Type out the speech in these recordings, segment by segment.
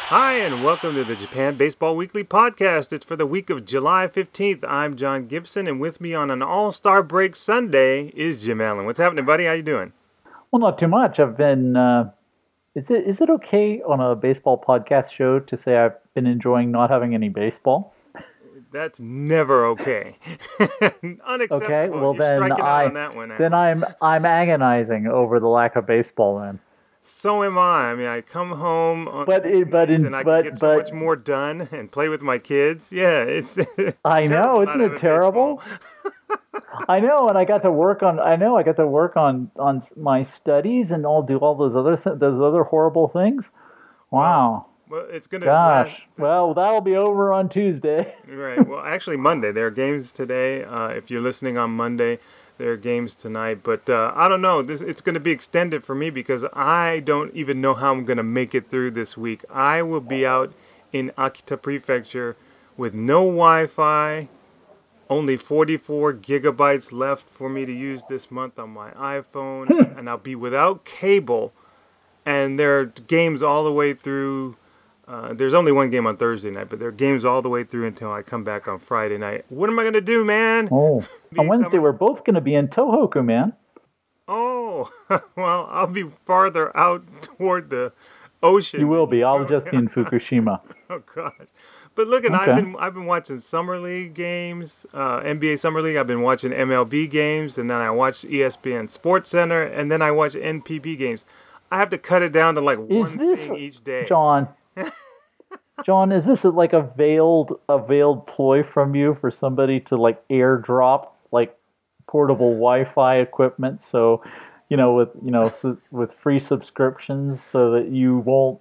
Hi, and welcome to the Japan Baseball Weekly podcast. It's for the week of July 15th. I'm John Gibson, and with me on an all-star break Sunday is Jim Allen. What's happening, buddy? How you doing? Well, not too much. I've been. Is it okay on a baseball podcast show to say I've been enjoying not having any baseball? That's never okay. Okay, Unacceptable. well You're then striking out I on that one, then Allen. I'm agonizing over the lack of baseball then. So am I. I mean, I come home on But it, but weeknights in and I can get but so much but more done and play with my kids. Yeah, it's I know, terrible not isn't it having baseball. terrible? I know, and I got to work on. I know I got to work on my studies and I'll do all those other horrible things. Well, Wow, well, it's gonna last. gosh. Well, that'll be over on Tuesday. Right. Well, actually, Monday. There are games today. If you're listening on Monday, there are games tonight. But I don't know. It's going to be extended for me because I don't even know how I'm going to make it through this week. I will be out in Akita Prefecture with no Wi-Fi, only 44 gigabytes left for me to use this month on my iPhone, and I'll be without cable. And there are games all the way through. There's only one game on Thursday night, but there are games all the way through until I come back on Friday night. What am I gonna do, man? Oh, on Be Wednesday summer? we're both going to be in Tohoku, man. Oh, well, I'll be farther out toward the ocean. You will than be. I'll you. just be in Fukushima. Oh gosh. But look, and Okay. I've been watching summer league games, NBA summer league. I've been watching MLB games, and then I watch ESPN Sports Center, and then I watch NPB games. I have to cut it down to like Is one this thing each day. John? John, is this like a veiled ploy from you for somebody to like airdrop like portable Wi-Fi equipment? So, with free subscriptions, so that you won't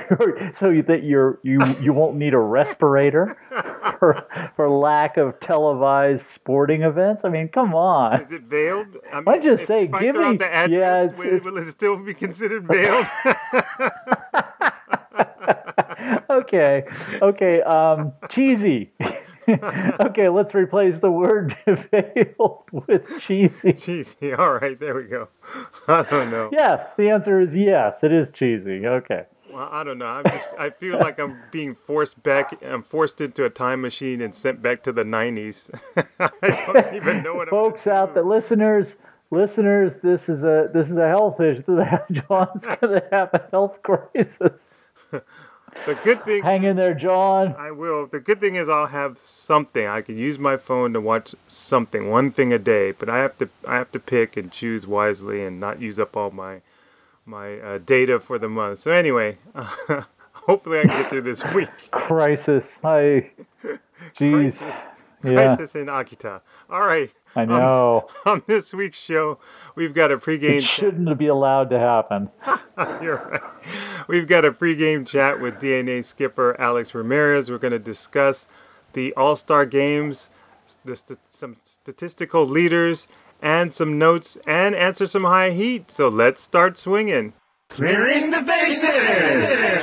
you won't need a respirator for lack of televised sporting events. I mean, come on. Is it veiled? I I mean, just say, if I give throw out me. the Yeah, address, will it still be considered veiled? okay, okay. Cheesy. Okay, let's replace the word veiled with cheesy. Cheesy. All right, there we go. I don't know. Yes, the answer is yes. It is cheesy. Okay. Well, I don't know. I feel like I'm being forced back. I'm forced into a time machine and sent back to the 90s. I don't even know what I'm Folks gonna out do. there, listeners, this is a health issue. John's gonna have a health crisis. The good thing Hang in is, there, John. I will. The good thing is, I'll have something. I can use my phone to watch something, one thing a day. But I have to pick and choose wisely and not use up all my data for the month. So anyway, hopefully I can get through this week. Crisis. Jeez. Crisis, Yeah, crisis in Akita. All right. I On, know. on this week's show, we've got a It pregame. shouldn't be allowed to happen. You're right. We've got a pregame chat with DNA skipper Alex Ramirez. We're going to discuss the All-Star games, some statistical leaders, and some notes, and answer some high heat. So let's start swinging. Clearing the bases!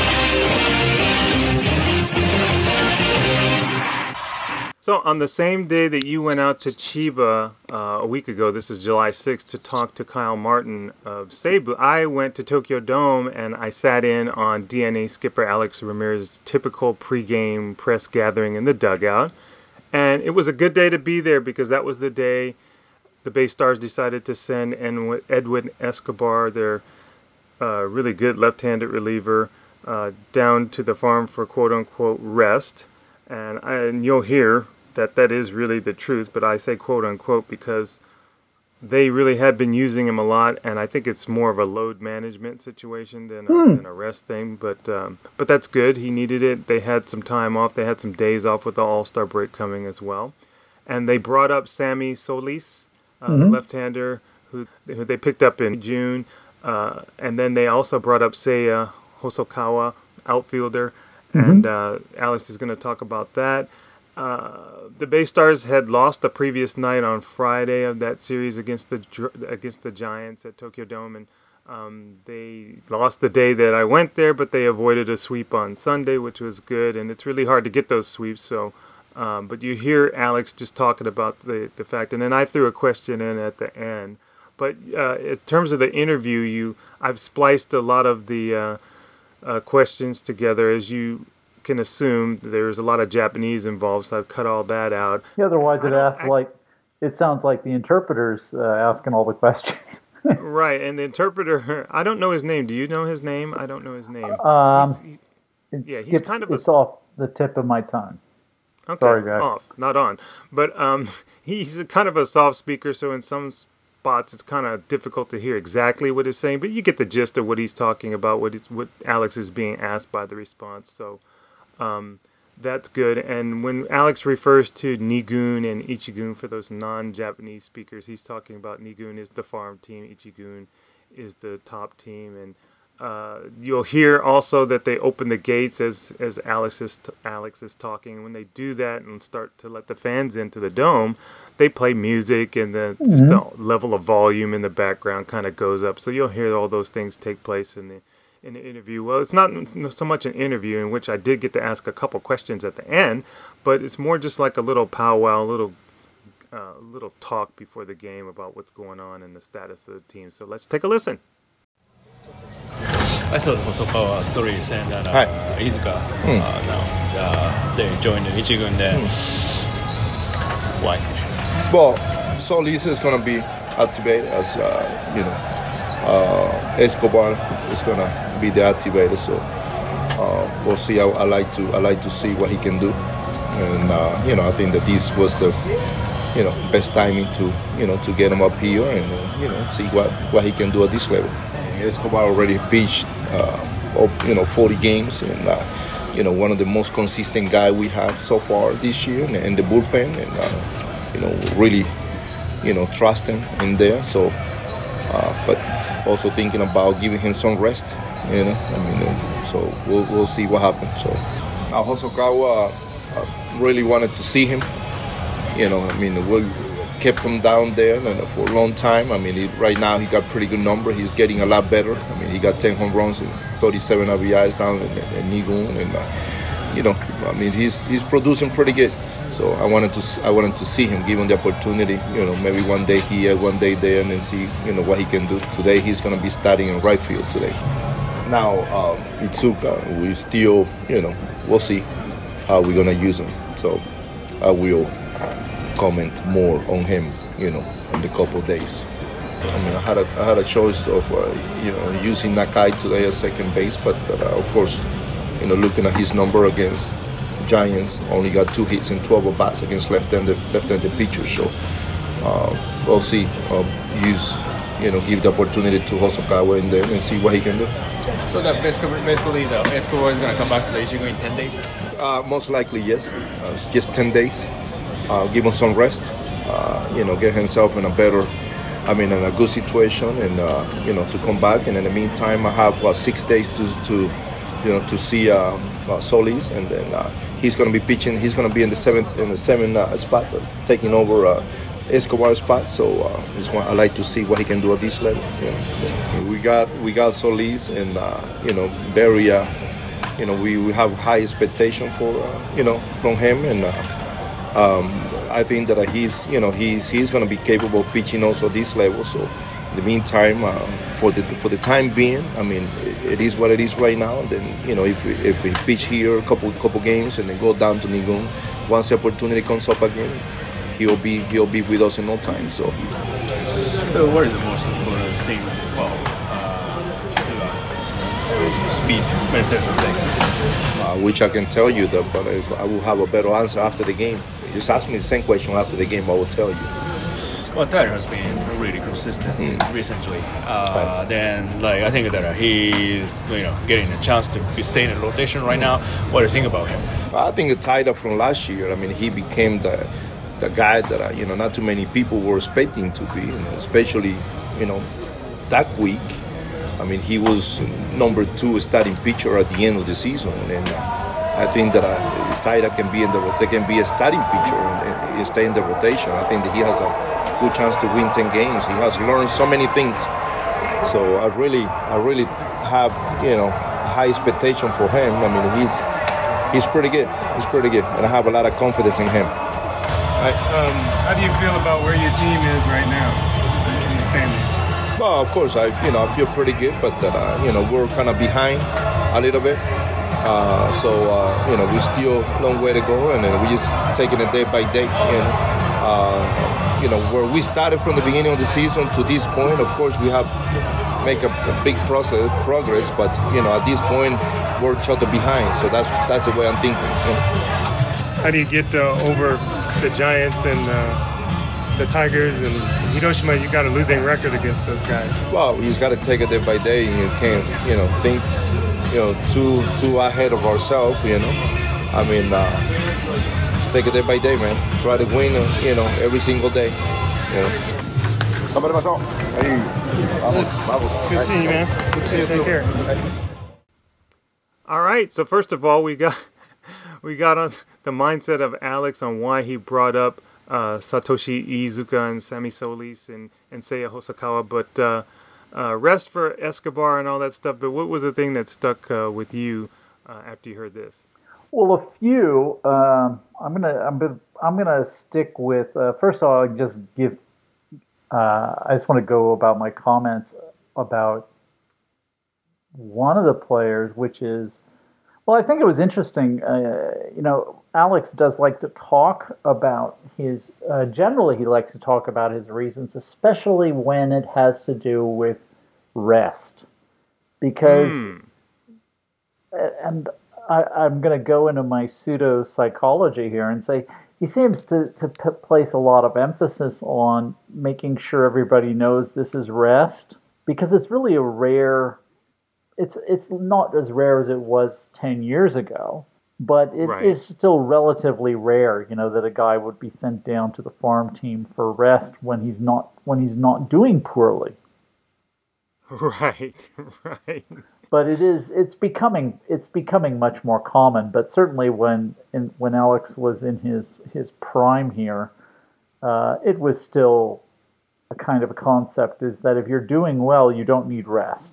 So on the same day that you went out to Chiba a week ago, this is July 6th, to talk to Kyle Martin of Seibu, I went to Tokyo Dome and I sat in on DNA skipper Alex Ramirez's typical pregame press gathering in the dugout. And it was a good day to be there because that was the day the Bay Stars decided to send Edwin Escobar, their really good left-handed reliever, down to the farm for quote-unquote rest. And you'll hear that is really the truth, but I say quote unquote because they really had been using him a lot, and I think it's more of a load management situation than a rest thing. But that's good. He needed it. They had some time off. They had some days off with the All-Star break coming as well, and they brought up Sammy Solis, the left-hander who they picked up in June, and then they also brought up Seiya Hosokawa, outfielder, and Alex is going to talk about that. The Bay Stars had lost the previous night on Friday of that series against the Giants at Tokyo Dome, and they lost the day that I went there, but they avoided a sweep on Sunday, which was good. And it's really hard to get those sweeps. So, but you hear Alex just talking about the fact, and then I threw a question in at the end. But in terms of the interview, I've spliced a lot of the questions together. As you can assume, there's a lot of Japanese involved, so I've cut all that out. Yeah, otherwise it sounds like the interpreter's asking all the questions. Right, and the interpreter, I don't know his name. Do you know his name? I don't know his name. He's kind of it's off the tip of my tongue. Okay, sorry, guys. off, not on. But he's kind of a soft speaker, so in some spots it's kind of difficult to hear exactly what he's saying, but you get the gist of what he's talking about, what Alex is being asked by the response. So that's good. And when Alex refers to Nigun and Ichigun, for those non-Japanese speakers, he's talking about Nigun is the farm team, Ichigun is the top team. And you'll hear also that they open the gates as Alex is talking. When they do that and start to let the fans into the dome, they play music, and the level of volume in the background kind of goes up. So you'll hear all those things take place in the interview. Well, it's not so much an interview, in which I did get to ask a couple questions at the end, but it's more just like a little powwow, little talk before the game about what's going on and the status of the team. So let's take a listen. I saw the Hosokawa stories and Iizuka now they joined the Ichigun there. Why? Well, Solis is going to be activated as Escobar is going to be the activator. So we'll see. I like to see what he can do, and I think that this was the best timing to get him up here and see what he can do at this level. Escobar already pitched 40 games, and one of the most consistent guy we have so far this year in the bullpen, and really trust him in there. So but also thinking about giving him some rest, so we'll see what happens. So Hosokawa really wanted to see him. We kept him down there for a long time. Right now he got pretty good number. He's getting a lot better. He got 10 home runs and 37 RBIs down in Nigun, and he's producing pretty good. So I wanted to see him, give him the opportunity. Maybe one day here, one day there, and then see what he can do. Today he's going to be starting in right field today. Now Iizuka, we still we'll see how we're going to use him. So I will comment more on him, in a couple of days. I had a choice of using Nakai today as second base, but of course, looking at his number against Giants, only got 2 hits and 12 at bats against left-handed pitchers. So we'll see. Give the opportunity to Hosokawa in there and see what he can do. So that basically the Escobar is going to come back to the Ichigun in 10 days? Most likely, yes. Just 10 days. Give him some rest. Get himself in a better, in a good situation, and to come back. And in the meantime, I have 6 days to see Solis, and then he's going to be pitching. He's going to be in the seventh spot, taking over Escobar's spot. So I like to see what he can do at this level. We got Solis, and very. We have high expectation for from him, and I think that he's going to be capable of pitching also at this level. So in the meantime, for the time being, it is what it is right now. And then if we pitch here a couple games and then go down to Nigun, once the opportunity comes up again, he'll be with us in no time. So what is the most important thing to beat Mercedes today? Which I can tell you that, but I will have a better answer after the game. Just ask me the same question after the game, I will tell you. Well, Tyler has been really consistent recently. Then, I think that he's getting a chance to be staying in rotation right now. What do you think about him? I think Tyler from last year. He became the guy that not too many people were expecting to be, especially that week. He was number 2 starting pitcher at the end of the season, and I think that Taira can be a starting pitcher and stay in the rotation. I think that he has a good chance to win 10 games. He has learned so many things, so I really have high expectation for him. He's pretty good. And I have a lot of confidence in him. How do you feel about where your team is right now in the standings? Well, of course, I feel pretty good, but we're kind of behind. a little bit. So we still a long way to go, and we just taking it day by day. Where we started from the beginning of the season to this point, of course, we have make a big progress, but at this point, we're each other behind. So that's the way I'm thinking. How do you get over the Giants and the Tigers and Hiroshima? You got a losing record against those guys. Well, you just got to take it day by day, and you can't, think, too ahead of ourselves. I mean, just take it day by day, man. Try to win, every single day. Good seeing you, man. Good seeing you. Take care. All right. So first of all, we got on the mindset of Alex on why he brought up Satoshi Iizuka and Sammy Solis and Seiya Hosokawa, but rest for Escobar and all that stuff. But what was the thing that stuck with you after you heard this? Well, a few. I'm gonna stick with. First of all, I just give. I just want to go about my comments about one of the players, which is. Well, I think it was interesting. Alex does like to talk about his. Generally, he likes to talk about his reasons, especially when it has to do with rest, because. And I'm going to go into my pseudo psychology here and say he seems to place a lot of emphasis on making sure everybody knows this is rest, because it's really a rare. It's not as rare as it was 10 years ago, but it is still relatively rare, that a guy would be sent down to the farm team for rest when he's not doing poorly. Right. But it's becoming much more common. But certainly when Alex was in his prime here, it was still a kind of a concept is that if you're doing well, you don't need rest.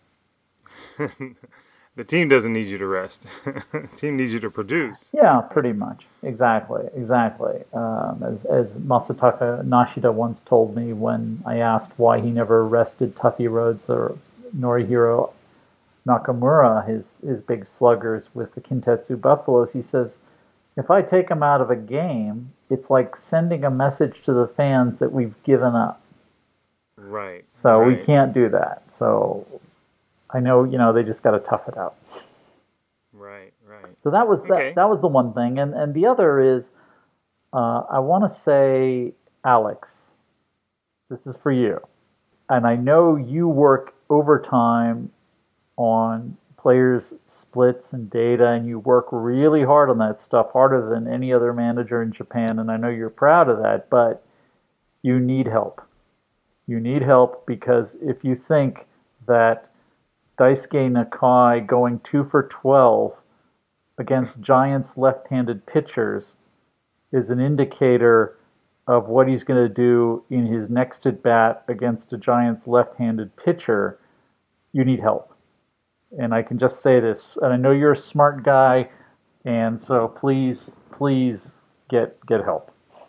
The team doesn't need you to rest. The team needs you to produce. Yeah, pretty much. Exactly. As Masataka Nashida once told me when I asked why he never rested Tuffy Rhodes or Norihiro Nakamura, his big sluggers with the Kintetsu Buffaloes, he says, if I take them out of a game, it's like sending a message to the fans that we've given up. Right. So we can't do that. So I know, they just got to tough it out. Right. So that was that was the one thing. And the other is, I want to say, Alex, this is for you. And I know you work overtime on players' splits and data, and you work really hard on that stuff, harder than any other manager in Japan, and I know you're proud of that, but you need help. You need help because if you think that Daisuke Nakai going 2 for 12 against Giants left-handed pitchers is an indicator of what he's going to do in his next at-bat against a Giants left-handed pitcher, you need help. And I can just say this, and I know you're a smart guy, and so please get help.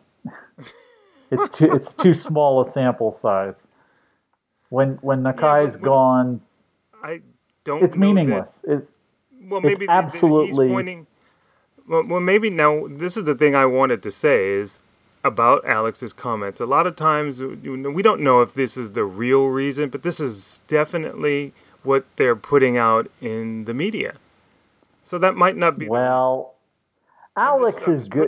It's too small a sample size. When Nakai's gone, I don't. It's meaningless. It's absolutely. He's pointing. Well, maybe now this is the thing I wanted to say is about Alex's comments. A lot of times we don't know if this is the real reason, but this is definitely what they're putting out in the media. So that might not be. Well, Alex is good.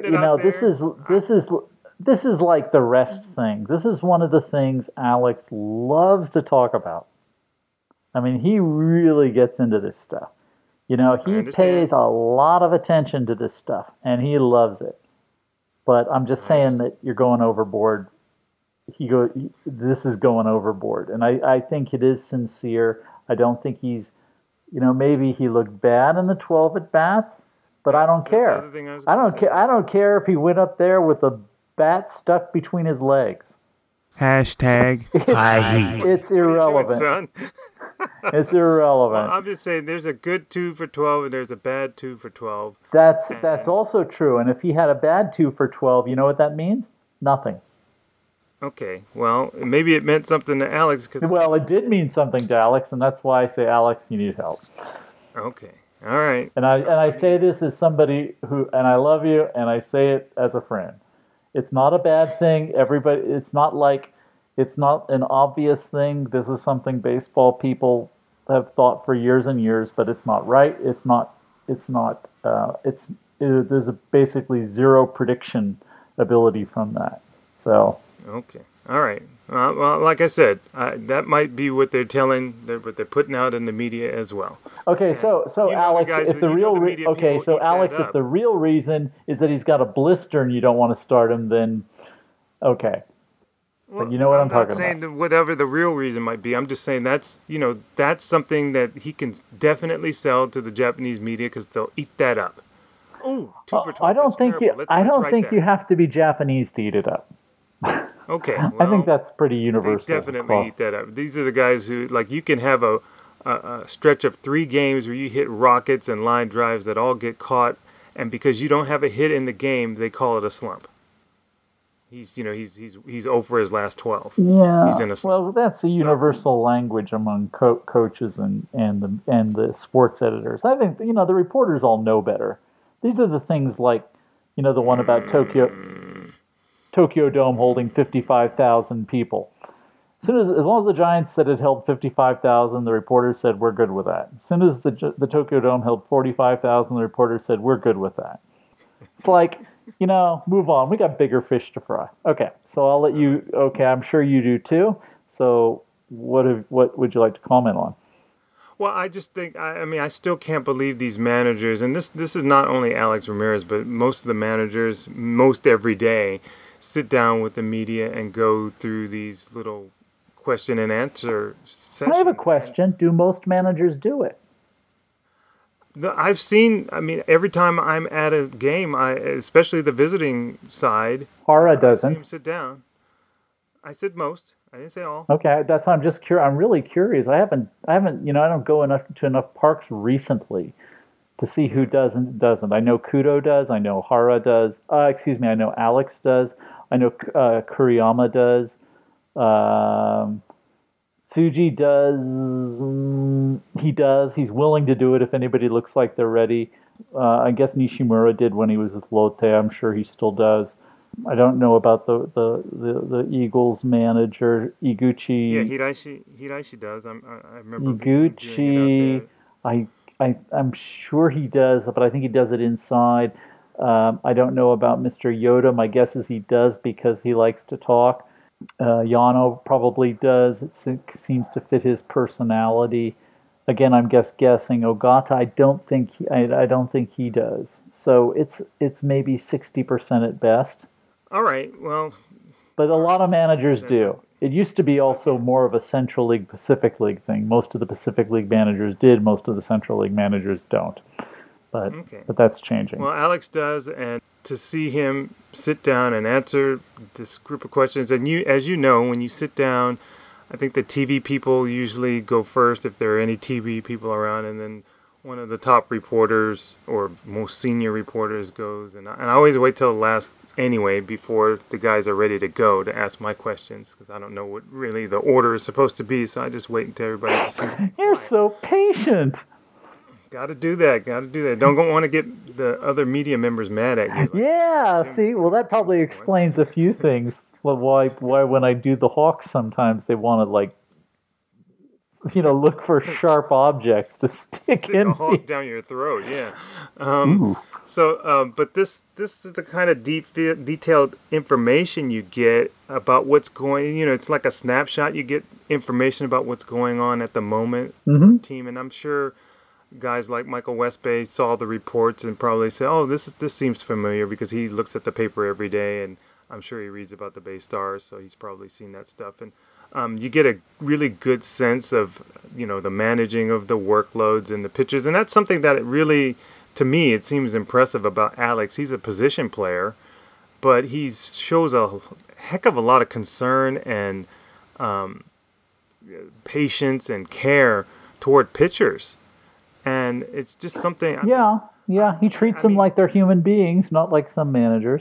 This is like the rest thing. This is one of the things Alex loves to talk about. I mean, he really gets into this stuff. He pays a lot of attention to this stuff, and he loves it. But I'm just saying that you're going overboard. This is going overboard, and I think it is sincere. I don't think he's, maybe he looked bad in the 12 at bats, but I don't care. I don't care if he went up there with a bat stuck between his legs. Hashtag It's irrelevant. It's irrelevant. Well, I'm just saying there's a good 2 for 12 and there's a bad 2 for 12. That's also true. And if he had a bad 2 for 12, you know what that means? Nothing. Okay. Well, maybe it meant something to Alex. Well, it did mean something to Alex, and that's why I say, Alex, you need help. Okay. All right. And I say this as somebody who, and I love you, and I say it as a friend. It's not a bad thing. Everybody, it's not an obvious thing. This is something baseball people have thought for years and years, but it's not right. There's basically zero prediction ability from that. So. Okay. All right. Well, like I said, that might be what they're what they're putting out in the media as well. Okay, so Alex, if the real if the real reason is that he's got a blister and you don't want to start him, then okay. But you know what I'm talking about. I'm not saying that whatever the real reason might be. I'm just saying that's something that he can definitely sell to the Japanese media because they'll eat that up. Oh, 2 for 12. I don't think you have to be Japanese to eat it up. Okay, well, I think that's pretty universal. They definitely eat that up. These are the guys who, like, you can have a stretch of 3 games where you hit rockets and line drives that all get caught, and because you don't have a hit in the game, they call it a slump. He's 0 for his last 12. Yeah, he's in a slump. Well, that's a universal language among coaches and the sports editors. I think the reporters all know better. These are the things like the one about Tokyo Dome holding 55,000 people. As long as the Giants said it held 55,000, the reporters said we're good with that. As soon as the Tokyo Dome held 45,000, the reporters said we're good with that. It's like, move on. We got bigger fish to fry. Okay, so I'll let you. Okay, I'm sure you do too. So what would you like to comment on? Well, I just think, I still can't believe these managers, and this is not only Alex Ramirez, but most of the managers, most every day, sit down with the media and go through these little question and answer sessions. I have a question. Do most managers do it? I've seen, every time I'm at a game, especially the visiting side, Hara doesn't. I see him sit down. I said most. I didn't say all. Okay, that's why I'm just curious. I'm really curious. I haven't. I don't go to enough parks recently to see who does and doesn't. I know Kudo does. I know Hara does. I know Alex does. I know Kuriyama does. Tsuji does. He does. He's willing to do it if anybody looks like they're ready. I guess Nishimura did when he was with Lotte. I'm sure he still does. I don't know about the Eagles manager Iguchi. Yeah, Hiraishi does. I remember Iguchi. I'm sure he does, but I think he does it inside. I don't know about Mr. Yoda. My guess is he does because he likes to talk. Yano probably does. It seems to fit his personality. Again, I'm guessing. Ogata, I don't think he does. So it's maybe 60% at best. All right. Well, but a lot of managers do. It used to be also more of a Central League, Pacific League thing. Most of the Pacific League managers did. Most of the Central League managers don't. But that's changing. Well, Alex does, and to see him sit down and answer this group of questions, and as you know, when you sit down, I think the TV people usually go first if there are any TV people around, and then one of the top reporters or most senior reporters goes, and I always wait till the last anyway before the guys are ready to go to ask my questions because I don't know what really the order is supposed to be, so I just wait until everybody seems to be You're quiet. so patient. Got to do that. Don't want to get the other media members mad at you. Yeah, see, well, that probably explains a few things. Why when I do the Hawks, sometimes they want to look for sharp objects to stick in a hawk down your throat. Yeah. But this is the kind of detailed information you get about what's going. It's like a snapshot. You get information about what's going on at the moment for the team, and I'm sure guys like Michael Westbay saw the reports and probably said, "Oh, this seems familiar," because he looks at the paper every day, and I'm sure he reads about the Bay Stars, so he's probably seen that stuff. And you get a really good sense of the managing of the workloads and the pitchers, and that's something that it really, to me, it seems impressive about Alex. He's a position player, but he shows a heck of a lot of concern and patience and care toward pitchers. And it's just something. Yeah. He treats them like they're human beings, not like some managers.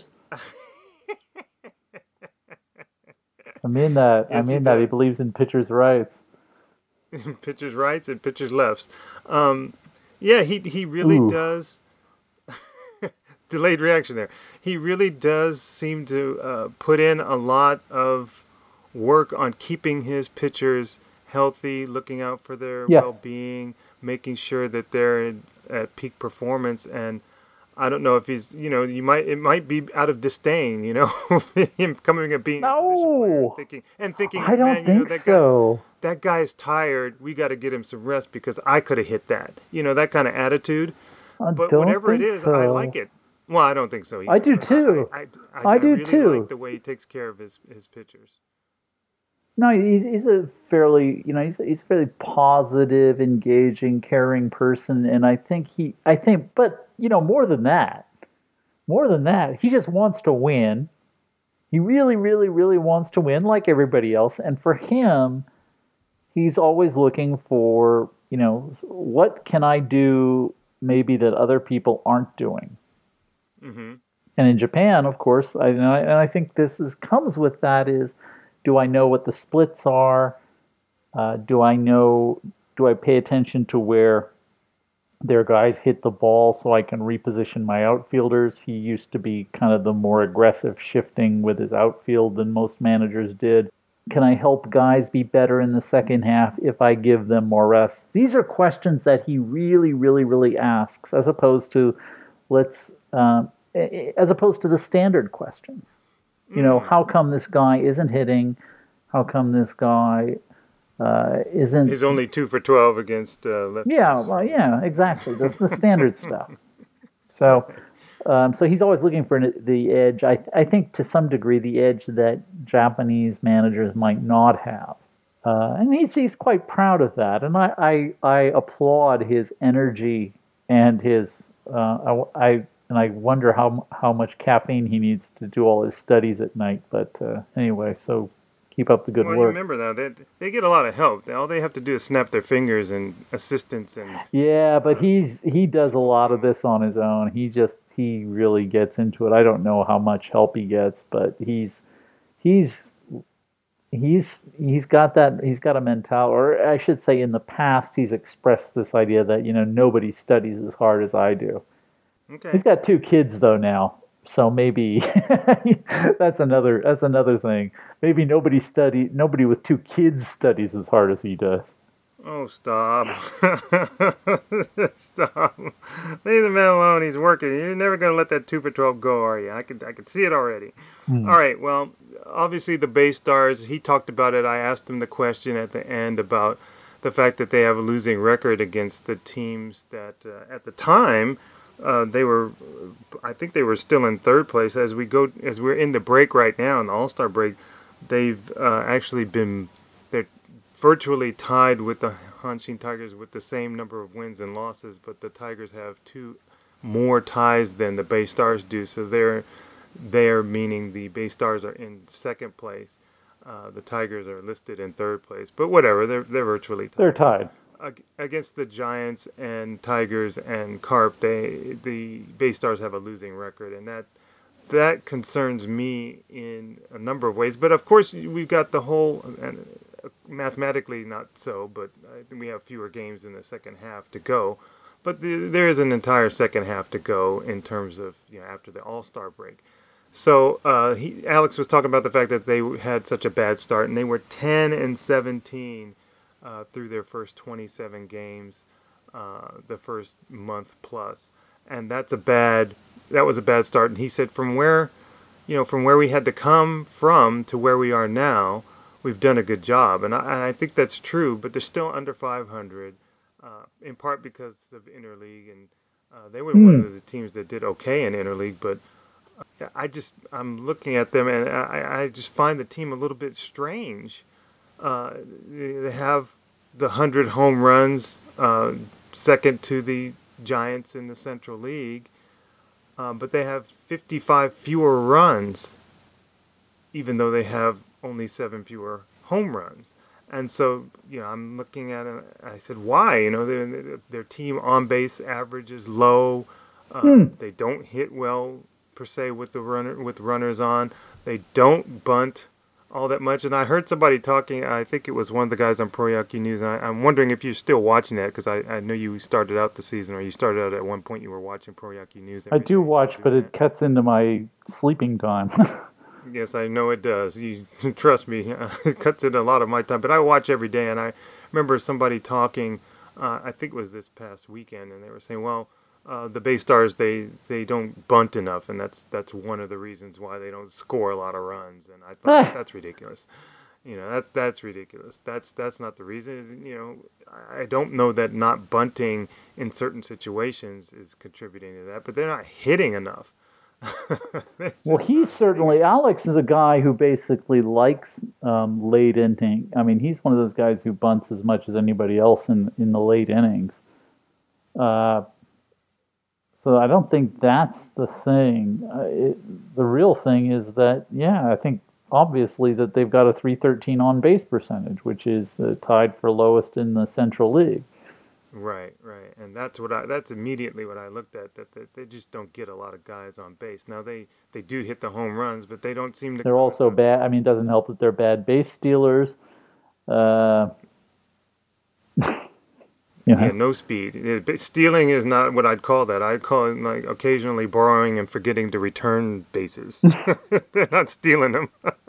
I mean that. Yes, He believes in pitchers' rights. Pitchers' rights and pitchers' lefts. Yeah, he really Ooh. does. Delayed reaction there. He really does seem to put in a lot of work on keeping his pitchers healthy, looking out for their Yes. well-being, making sure that they're at peak performance. And I don't know if he's, it might be out of disdain, him coming and being a position player No. and thinking, I don't man, think that so. that guy's tired. We got to get him some rest because I could have hit that. That kind of attitude. I But don't whatever it think is, so. I like it. Well, I don't think so either. I do but too. I do really too. like the way he takes care of his pitchers. No, he's a fairly, he's a fairly positive, engaging, caring person, and but more than that, he just wants to win. He really, really, really wants to win, like everybody else. And for him, he's always looking for, what can I do maybe that other people aren't doing. Mm-hmm. And in Japan, of course, I think comes with that is, do I know what the splits are? Do I pay attention to where their guys hit the ball so I can reposition my outfielders? He used to be kind of the more aggressive shifting with his outfield than most managers did. Can I help guys be better in the second half if I give them more rest? These are questions that he really, really, really asks, as opposed to the standard questions. How come this guy isn't hitting? How come this guy isn't? He's only 2 for 12 against lefties. Yeah, well, yeah, exactly. That's the standard stuff. So he's always looking for the edge. I think to some degree the edge that Japanese managers might not have, and he's quite proud of that. And I applaud his energy and his I wonder how much caffeine he needs to do all his studies at night. But anyway, so keep up the good Well, work. you remember now they get a lot of help. All they have to do is snap their fingers and assistance and. Yeah, but he does a lot of this on his own. He really gets into it. I don't know how much help he gets, but he's got a mentality, or I should say, in the past he's expressed this idea that nobody studies as hard as I do. Okay. He's got 2 kids though now, so maybe that's another thing. Maybe nobody with 2 kids studies as hard as he does. Oh, stop. Stop. Leave the man alone. He's working. You're never going to let that 2 for 12 go, are you? I could see it already. All right. Well, obviously the Bay Stars, he talked about it. I asked him the question at the end about the fact that they have a losing record against the teams that at the time I think they were still in third place. As we're in the break right now, in the All-Star break, they've they're virtually tied with the Hanshin Tigers with the same number of wins and losses, but the Tigers have 2 more ties than the Bay Stars do. So they're meaning the Bay Stars are in second place. The Tigers are listed in third place, but whatever, they're virtually tied. They're tied. Against the Giants and Tigers and Carp, the Bay Stars have a losing record, and that concerns me in a number of ways. But of course, we've got the whole, and mathematically not so, but I think we have fewer games in the second half to go. But there is an entire second half to go in terms of after the All-Star break. So Alex was talking about the fact that they had such a bad start, and they were 10-17. Through their first 27 games, the first month plus, and that was a bad start. And he said, from where we had to come from to where we are now, we've done a good job, and I think that's true. But they're still under 500, in part because of interleague, and they were one of the teams that did okay in interleague. But I'm looking at them, and I just find the team a little bit strange. They have the 100 home runs, second to the Giants in the Central League, but they have 55 fewer runs, even though they have only 7 fewer home runs. And so, I'm looking at it. I said, why? Their team on base average is low. They don't hit well per se with runners on. They don't bunt all that much. And I heard somebody talking, I think it was one of the guys on Pro Yankee News, and I'm wondering if you're still watching that, because I know you started out the season, or you started out at one point you were watching Pro Yankee News. I do watch, but it cuts into my sleeping time. Yes, I know it does. You trust me, it cuts in a lot of my time. But I watch every day, and I remember somebody talking, I think it was this past weekend, and they were saying, well, the Bay Stars, they don't bunt enough, and that's one of the reasons why they don't score a lot of runs. And I thought that's ridiculous. That's ridiculous. That's not the reason. I don't know that not bunting in certain situations is contributing to that, but they're not hitting enough. Well, Alex is a guy who basically likes late inning. I mean, he's one of those guys who bunts as much as anybody else in the late innings. So I don't think that's the thing. The real thing is that, I think obviously that they've got a .313 on base percentage, which is tied for lowest in the Central League. Right, and that's immediately what I looked at. That they just don't get a lot of guys on base. Now they do hit the home runs, but they don't seem to. They're also bad. I mean, it doesn't help that they're bad base stealers. Yeah, no speed. Stealing is not what I'd call that. I'd call it like occasionally borrowing and forgetting to return bases. They're not stealing them.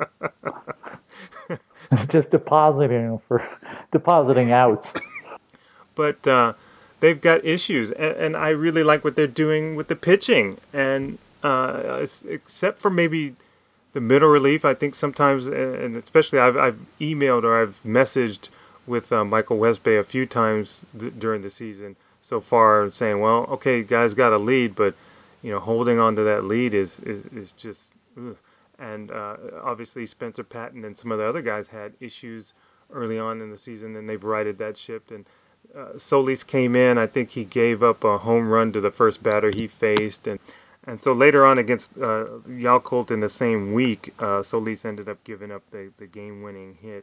It's just depositing outs. But they've got issues, and I really like what they're doing with the pitching. And except for maybe the middle relief, I think sometimes, and especially I've emailed or I've messaged with Michael Westbay a few times during the season so far, saying, well, okay, guys got a lead, but holding on to that lead is just ugh. And obviously Spencer Patton and some of the other guys had issues early on in the season, and they've righted that ship. And Solis came in. I think he gave up a home run to the first batter he faced, and so later on against Yakult in the same week, Solis ended up giving up the game-winning hit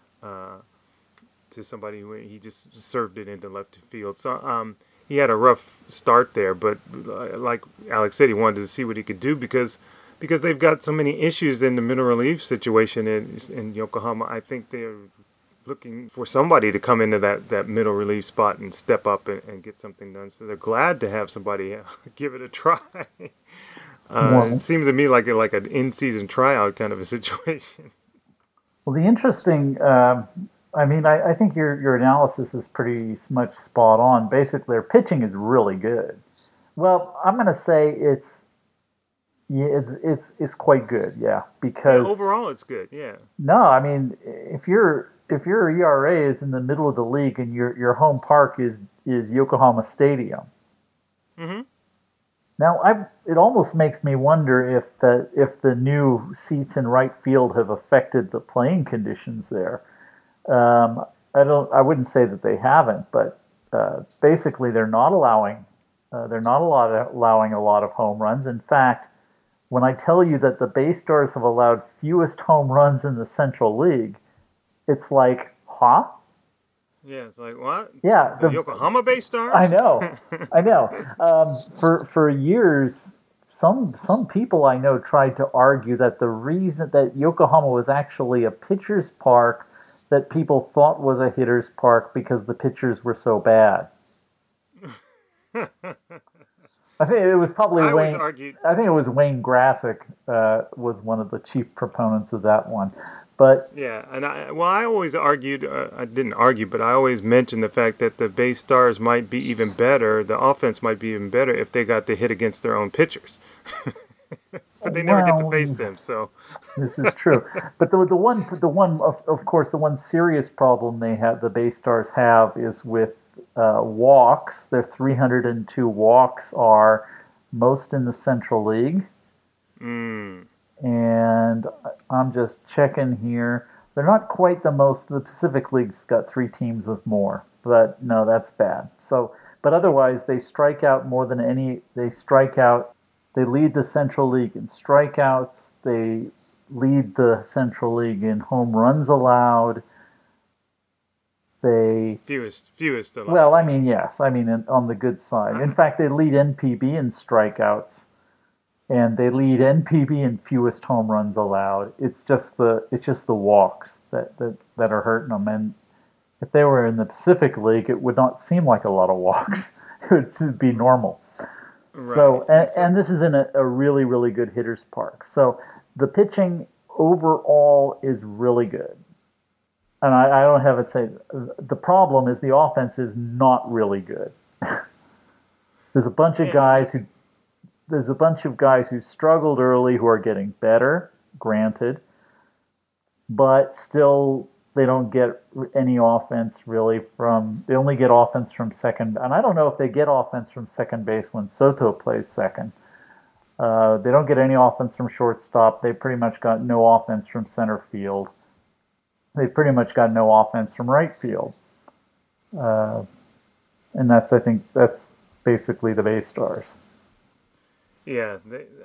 to somebody who he just served it into left field. So he had a rough start there, but like Alex said, he wanted to see what he could do because they've got so many issues in the middle relief situation in Yokohama. I think they're looking for somebody to come into that middle relief spot and step up and get something done. So they're glad to have somebody give it a try. It seems to me like an in-season tryout kind of a situation. Well, the interesting, I think your analysis is pretty much spot on. Basically, their pitching is really good. Well, I'm going to say it's quite good, because overall it's good, yeah. No, I mean, if your ERA is in the middle of the league and your home park is Yokohama Stadium. Mm-hmm. Now, it almost makes me wonder if the new seats in right field have affected the playing conditions there. I wouldn't say that they haven't, but basically they're not allowing a lot of home runs. In fact, when I tell you that the Bay Stars have allowed fewest home runs in the Central League, it's like, huh? Yeah, it's like, what? Yeah. The Yokohama Bay Stars? I know. For years, some people I know tried to argue that the reason that Yokohama was actually a pitcher's park that people thought was a hitter's park because the pitchers were so bad. I think it was probably Wayne. I think it was Wayne Grassick was one of the chief proponents of that one. But yeah, and I always argued. I didn't argue, but I always mentioned the fact that the Bay Stars might be even better. The offense might be even better if they got to hit against their own pitchers. But they never get to face them. So this is true. But the one of course the one serious problem the Bay Stars have is with walks. Their 302 walks are most in the Central League. And I'm just checking here. They're not quite the most. The Pacific League's got 3 teams with more, but no, that's bad. So, but otherwise, they strike out more than any. They strike out. They lead the Central League in strikeouts. They lead the Central League in home runs allowed. They fewest allowed. Well, I mean, yes. I mean, on the good side. In fact, they lead NPB in strikeouts. and they lead NPB in fewest home runs allowed. It's just the walks that are hurting them. And if they were in the Pacific League, it would not seem like a lot of walks. It would be normal. Right. So, and this is in a really, really good hitter's park. So the pitching overall is really good. And I don't have it say, the problem is the offense is not really good. There's a bunch of guys who struggled early who are getting better, granted, but still they don't get any offense really they only get offense from second, and I don't know if they get offense from second base when Soto plays second. They don't get any offense from shortstop. They pretty much got no offense from center field. They pretty much got no offense from right field. And I think that's basically the Bay Stars. Yeah,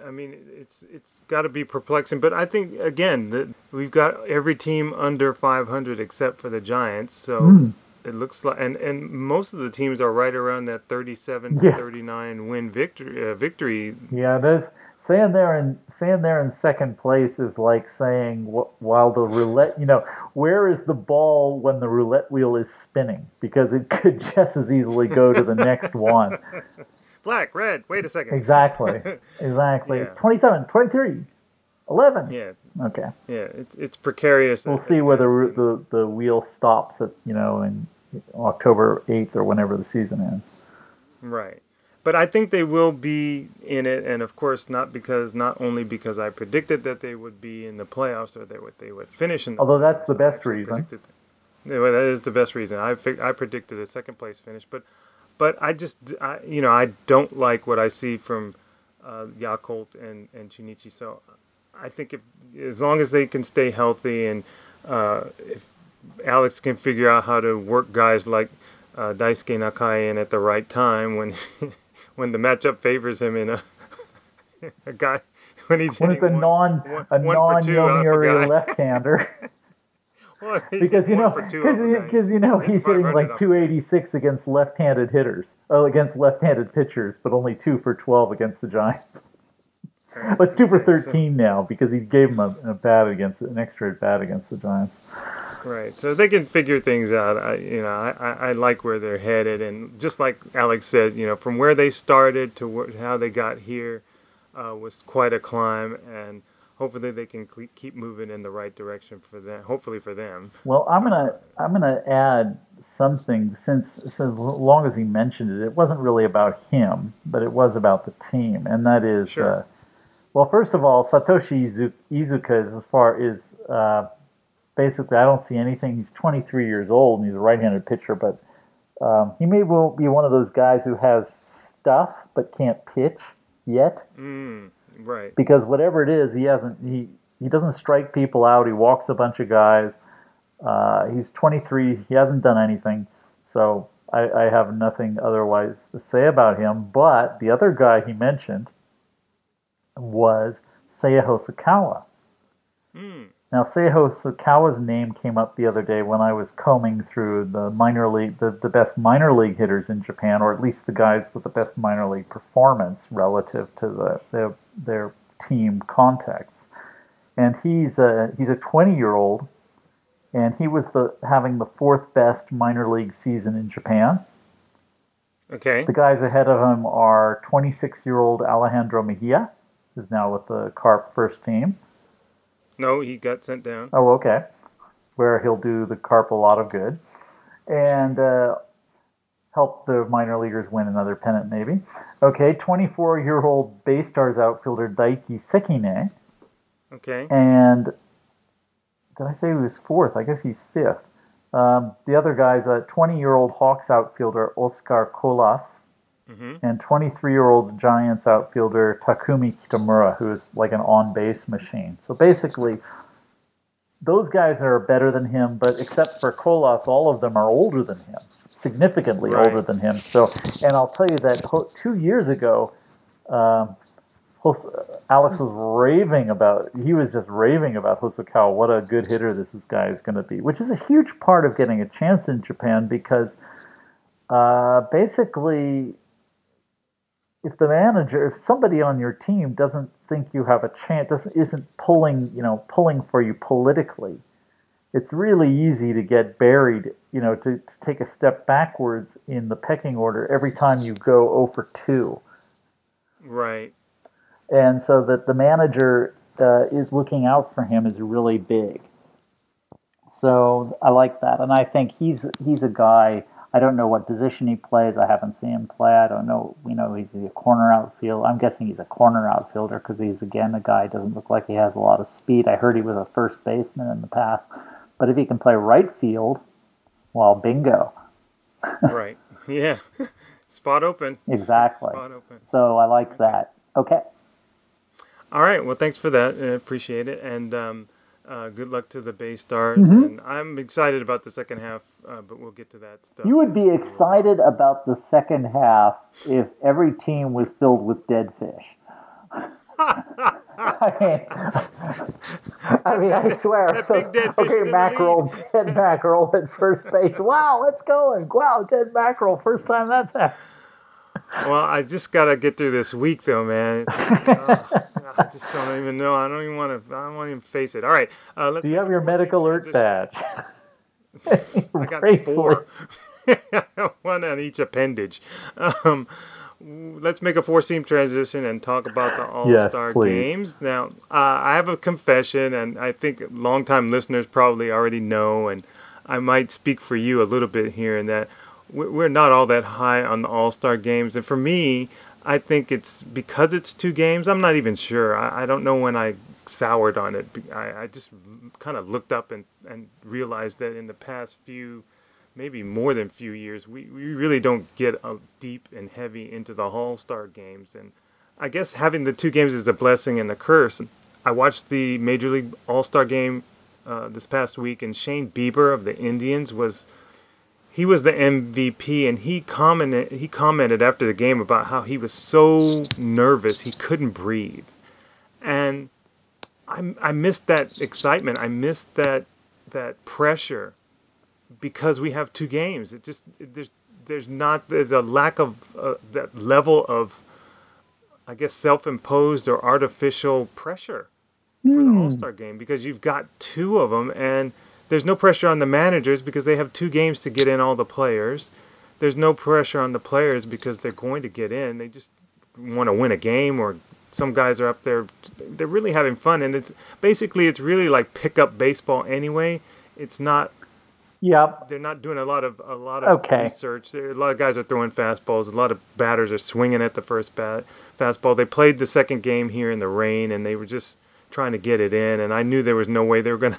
it's got to be perplexing, but I think again that we've got every team under 500 except for the Giants. So it looks like, and most of the teams are right around that 37 to 39 win victory. Yeah, there's saying they're in second place is like saying while the roulette, where is the ball when the roulette wheel is spinning? Because it could just as easily go to the next one. Black, red, wait a second. Exactly. Yeah. 27, 23, 11. Yeah. Okay. Yeah, it's precarious. We'll see whether the wheel stops at, in October 8th or whenever the season ends. Right. But I think they will be in it, and of course not only because I predicted that they would be in the playoffs or that they would finish in the Although playoffs. that's the best reason. Yeah, well, that is the best reason. I predicted a second place finish, but I don't like what I see from Yakult and Shinichi. So I think as long as they can stay healthy and if Alex can figure out how to work guys like Daisuke Nakai in at the right time when when the matchup favors him in a guy when he's when it's a non-Yomiuri left-hander. Well, because he's hitting like 286 against left-handed hitters, against left-handed pitchers, but only 2 for 12 against the Giants. Well, it's 2 for 13 now because he gave him an extra at bat against the Giants. Right, so they can figure things out. I like where they're headed, and just like Alex said, from where they started to how they got here was quite a climb, and hopefully they can keep moving in the right direction for them. Hopefully for them. Well, I'm gonna add something since as long as he mentioned it, it wasn't really about him, but it was about the team, and that is sure. Well, first of all, Satoshi Iizuka is basically, I don't see anything. He's 23 years old and he's a right-handed pitcher, but he may well be one of those guys who has stuff but can't pitch yet. Right. Because whatever it is, he doesn't strike people out. He walks a bunch of guys. He's 23. He hasn't done anything, so I have nothing otherwise to say about him. But the other guy he mentioned was Seiya Hosokawa. Now, Seiya Hosokawa's name came up the other day when I was combing through the minor league, the best minor league hitters in Japan, or at least the guys with the best minor league performance relative to their team contacts. And he's a 20-year-old, and he was having the 4th best minor league season in Japan. Okay. The guys ahead of him are 26-year-old Alejandro Mejia, who's now with the Carp first team. No, he got sent down. Oh, okay. Where he'll do the Carp a lot of good. And help the minor leaguers win another pennant, maybe. Okay, 24-year-old Bay Stars outfielder Daiki Sekine. Okay. And did I say he was 4th? I guess he's 5th. The other guy's a 20-year-old Hawks outfielder Oscar Colas. And 23-year-old Giants outfielder Takumi Kitamura, who is like an on-base machine. So basically, those guys are better than him, but except for Colas, all of them are older than him, significantly older than him. So, and I'll tell you that 2 years ago, Alex was raving about Hosokawa, what a good hitter this guy is going to be, which is a huge part of getting a chance in Japan because basically if the manager, if somebody on your team doesn't think you have a chance, isn't pulling for you politically, it's really easy to get buried, to take a step backwards in the pecking order every time you go 0 for 2. Right. And so that the manager is looking out for him is really big. So I like that, and I think he's a guy. I don't know what position he plays. I haven't seen him play. I don't know. He's a corner outfield. I'm guessing he's a corner outfielder because he's again a guy who doesn't look like he has a lot of speed. I heard he was a first baseman in the past, but if he can play right field, well, bingo. Right. Yeah. Spot open. Exactly. Spot open. So I like that. Okay. All right. Well, thanks for that. I appreciate it. And good luck to the Bay Stars. And I'm excited about the second half, but we'll get to that stuff. You would be excited about the second half if every team was filled with dead fish. I mean, I swear. Okay, mackerel, dead mackerel at first base. Wow, let's go. And wow, dead mackerel. First time that's happened. Well, I just got to get through this week, though, man. I just don't even know. I don't even face it. All right. Do you have your medical alert badge? I got 4. One on each appendage. Let's make a 4-seam transition and talk about the All-Star games. Now, I have a confession, and I think longtime listeners probably already know, and I might speak for you a little bit here in that we're not all that high on the All-Star games. And for me, I think it's because it's 2 games. I'm not even sure. I don't know when I soured on it. I just kind of looked up and realized that in the past few, maybe more than few years, we really don't get deep and heavy into the All-Star games. And I guess having the 2 games is a blessing and a curse. I watched the Major League All-Star game this past week, and Shane Bieber of the Indians was the MVP, and he commented after the game about how he was so nervous he couldn't breathe. And I missed that excitement. I missed that pressure because we have 2 games. It just there's a lack of that level of, I guess, self-imposed or artificial pressure for the All-Star game because you've got 2 of them, and there's no pressure on the managers because they have 2 games to get in all the players. There's no pressure on the players because they're going to get in. They just want to win a game, or some guys are up there. They're really having fun, and it's really like pickup baseball anyway. It's not. Yep. They're not doing a lot of okay. research. A lot of guys are throwing fastballs. A lot of batters are swinging at the first fastball. They played the second game here in the rain, and they were just trying to get it in. And I knew there was no way they were going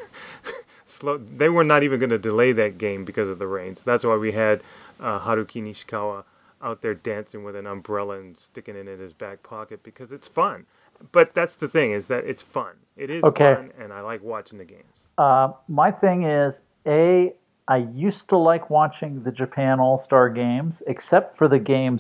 to they were not even going to delay that game because of the rain. So that's why we had Haruki Nishikawa out there dancing with an umbrella and sticking it in his back pocket because it's fun. But that's the thing, is that it's fun. It is fun, and I like watching the games. My thing is, I used to like watching the Japan All-Star games, except for the game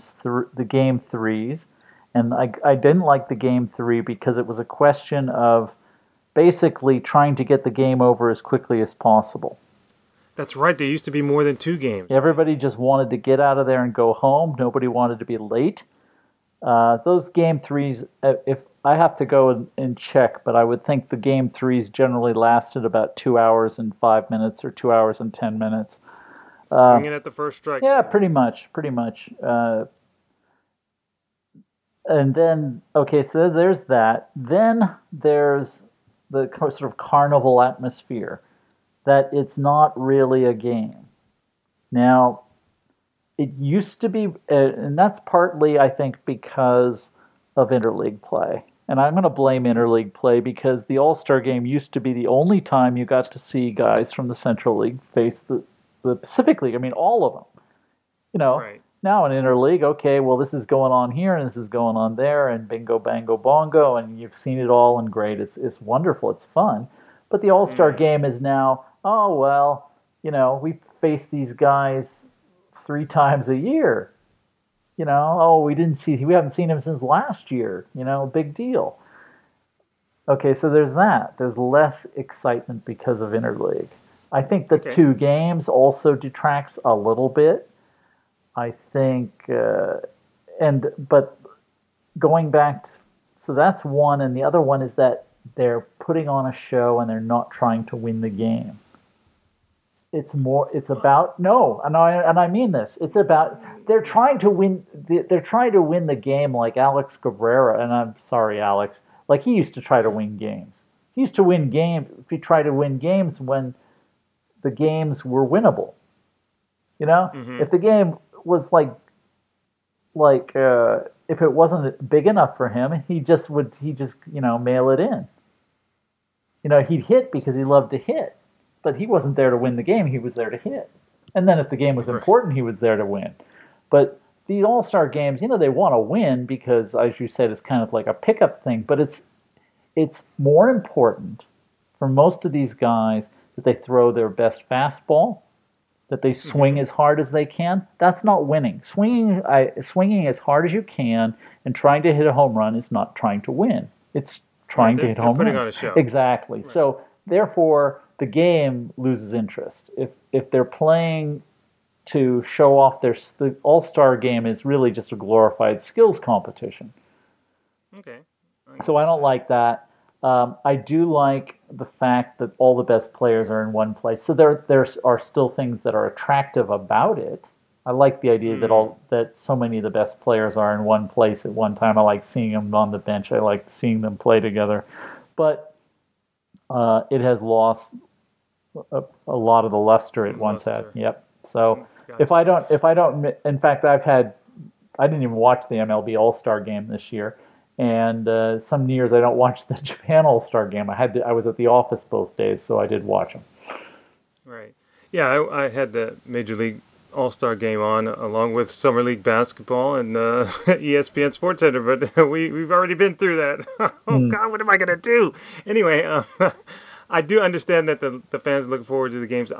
3s. And I didn't like the game 3 because it was a question of basically trying to get the game over as quickly as possible. That's right. There used to be more than 2 games. Everybody just wanted to get out of there and go home. Nobody wanted to be late. Those game 3s, if I have to go and check, but I would think the game 3s generally lasted about 2 hours and 5 minutes or 2 hours and 10 minutes. Swinging at the first strike. Yeah, pretty much. And then, okay, so there's that. Then there's the sort of carnival atmosphere, that it's not really a game. Now, it used to be, and that's partly, I think, because of interleague play. And I'm going to blame interleague play because the All-Star game used to be the only time you got to see guys from the Central League face the Pacific League. I mean, all of them. Right. Now in interleague, okay, well, this is going on here and this is going on there, and bingo, bango, bongo, and you've seen it all, and great. It's wonderful. It's fun. But the All-Star game is now, oh, well, we face these guys 3 times a year. We haven't seen him since last year. Big deal. Okay, so there's that. There's less excitement because of interleague. I think the 2 games also detracts a little bit. I think, but going back to, so that's one, and the other one is that they're putting on a show and they're not trying to win the game. It's more. It's about no, and I mean this. It's about they're trying to win. They're trying to win the game like Alex Cabrera. And I'm sorry, Alex. Like he used to try to win games. He used to win games. If he tried to win games when the games were winnable. You know, if the game was like if it wasn't big enough for him, he just mail it in. You know, he'd hit because he loved to hit. But he wasn't there to win the game. He was there to hit. And then if the game was important, he was there to win. But the All-Star games, they want to win because, as you said, it's kind of like a pickup thing. But it's more important for most of these guys that they throw their best fastball, that they swing as hard as they can. That's not winning. Swinging as hard as you can and trying to hit a home run is not trying to win. It's trying to hit home runs. Putting on a show. Exactly. Right. So, therefore, the game loses interest. If they're playing to show off the All-Star game is really just a glorified skills competition. Okay. So I don't like that. I do like the fact that all the best players are in one place. So there are still things that are attractive about it. I like the idea that so many of the best players are in one place at one time. I like seeing them on the bench. I like seeing them play together. But it has lost a lot of the luster it once had. Yep. So if I don't, in fact, I didn't even watch the MLB All-Star game this year, and some years I don't watch the Japan All-Star game. I was at the office both days, so I did watch them. Right. Yeah, I had the Major League All-Star game on along with Summer League basketball and ESPN Sports Center, but we've already been through that. Oh God, what am I gonna do? Anyway. I do understand that the fans look forward to the games.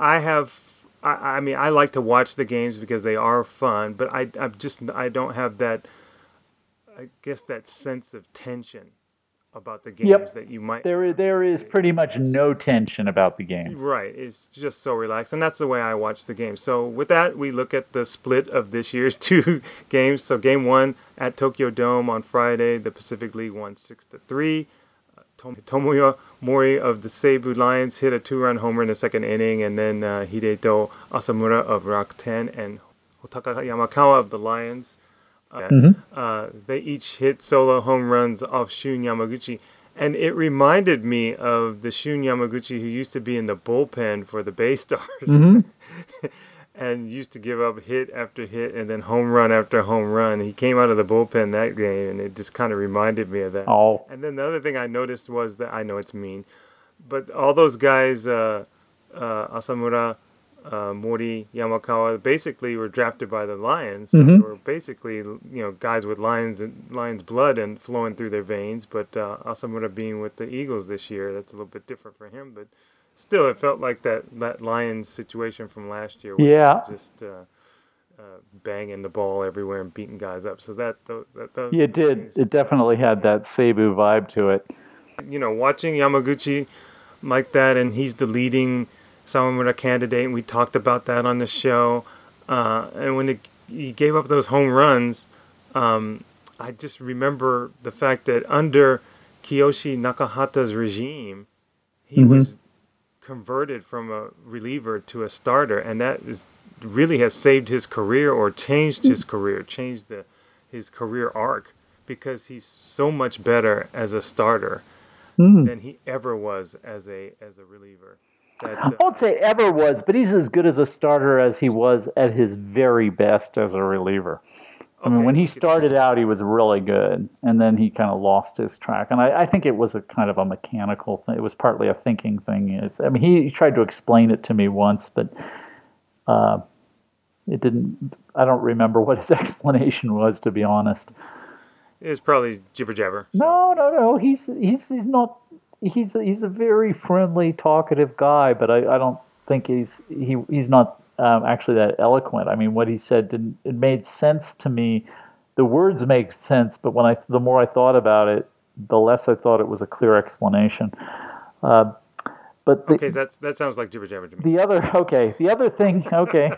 I mean, I like to watch the games because they are fun, but I don't have that, I guess, that sense of tension about the games that you might. There is pretty much no tension about the game. Right. It's just so relaxed, and that's the way I watch the game. So with that, we look at the split of this year's two games. So game one at Tokyo Dome on Friday, the Pacific League won 6-3. Tomoya Mori of the Seibu Lions hit a 2-run homer in the second inning, and then Hideto Asamura of Rakuten and Hotaka Yamakawa of the Lions. They each hit solo home runs off Shun Yamaguchi. And it reminded me of the Shun Yamaguchi who used to be in the bullpen for the Bay Stars. And used to give up hit after hit and then home run after home run. He came out of the bullpen that game, and it just kind of reminded me of that. Oh. And then the other thing I noticed was that, I know it's mean, but all those guys, Asamura, Mori, Yamakawa, basically were drafted by the Lions. So they were basically, guys with Lions blood and flowing through their veins. But Asamura being with the Eagles this year, that's a little bit different for him. But still, it felt like that Lions situation from last year. Where just banging the ball everywhere and beating guys up. So that it did. It definitely had that Seibu vibe to it. Watching Yamaguchi like that, and he's the leading Sawamura candidate, and we talked about that on the show. And when he gave up those home runs, I just remember the fact that under Kiyoshi Nakahata's regime, he was converted from a reliever to a starter, and that really has saved his career or changed his career, his career arc, because he's so much better as a starter than he ever was as a reliever. I won't say ever was, but he's as good as a starter as he was at his very best as a reliever. I mean, when he started out, he was really good, and then he kind of lost his track. And I think it was a kind of a mechanical thing. It was partly a thinking thing. He tried to explain it to me once, but it didn't. I don't remember what his explanation was, to be honest. It's probably jibber jabber. No. He's not. He's a very friendly, talkative guy, but I don't think he's not. Actually that eloquent. I mean, what he said it made sense to me. The words make sense, but the more I thought about it, the less I thought it was a clear explanation. But Okay, that sounds like jibber jabber to me. the other thing, okay.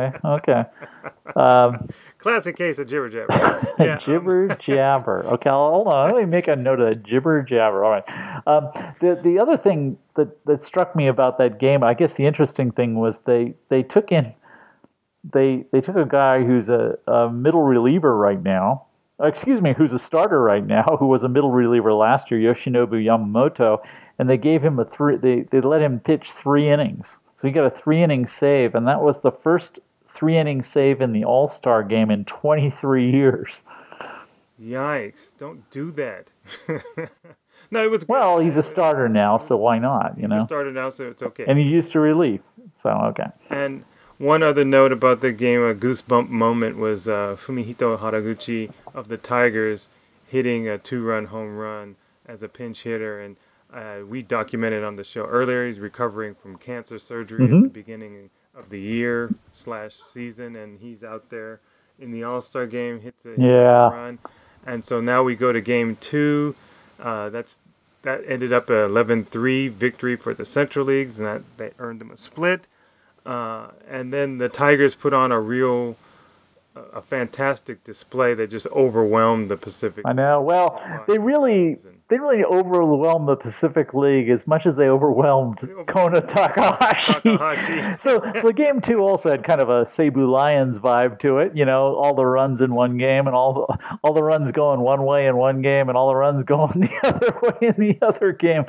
Classic case of jibber jabber. Yeah, Jibber jabber. Okay, hold on. Let me make a note of that. Jibber jabber. All right. The other thing that struck me about that game, I guess the interesting thing was they took in they took a guy who's a middle reliever right now. Excuse me, who's a starter right now, who was a middle reliever last year, Yoshinobu Yamamoto, and they gave him they let him pitch 3 innings. So he got a 3-inning save, and that was the first 3-inning save in the All-Star game in 23 years. yikes! Don't do that. No, it was good. Well, he's a starter now, so why not, you He's know? a starter now, so it's okay. And he used to relief, so okay. And one other note about the game, a goosebump moment, was Fumihito Haraguchi of the Tigers hitting a 2-run home run as a pinch hitter. And we documented on the show earlier, he's recovering from cancer surgery at the beginning of the year / season, and he's out there in the All-Star game, hits a home run. And so now we go to game 2. That ended up an 11-3 victory for the Central Leagues, and that they earned them a split. And then the Tigers put on a fantastic display that just overwhelmed the Pacific. I know. Well, they really overwhelmed the Pacific League as much as they overwhelmed Kona Takahashi. So game 2 also had kind of a Cebu Lions vibe to it. You know, all the runs in one game, and all the runs going one way in one game, and all the runs going the other way in the other game.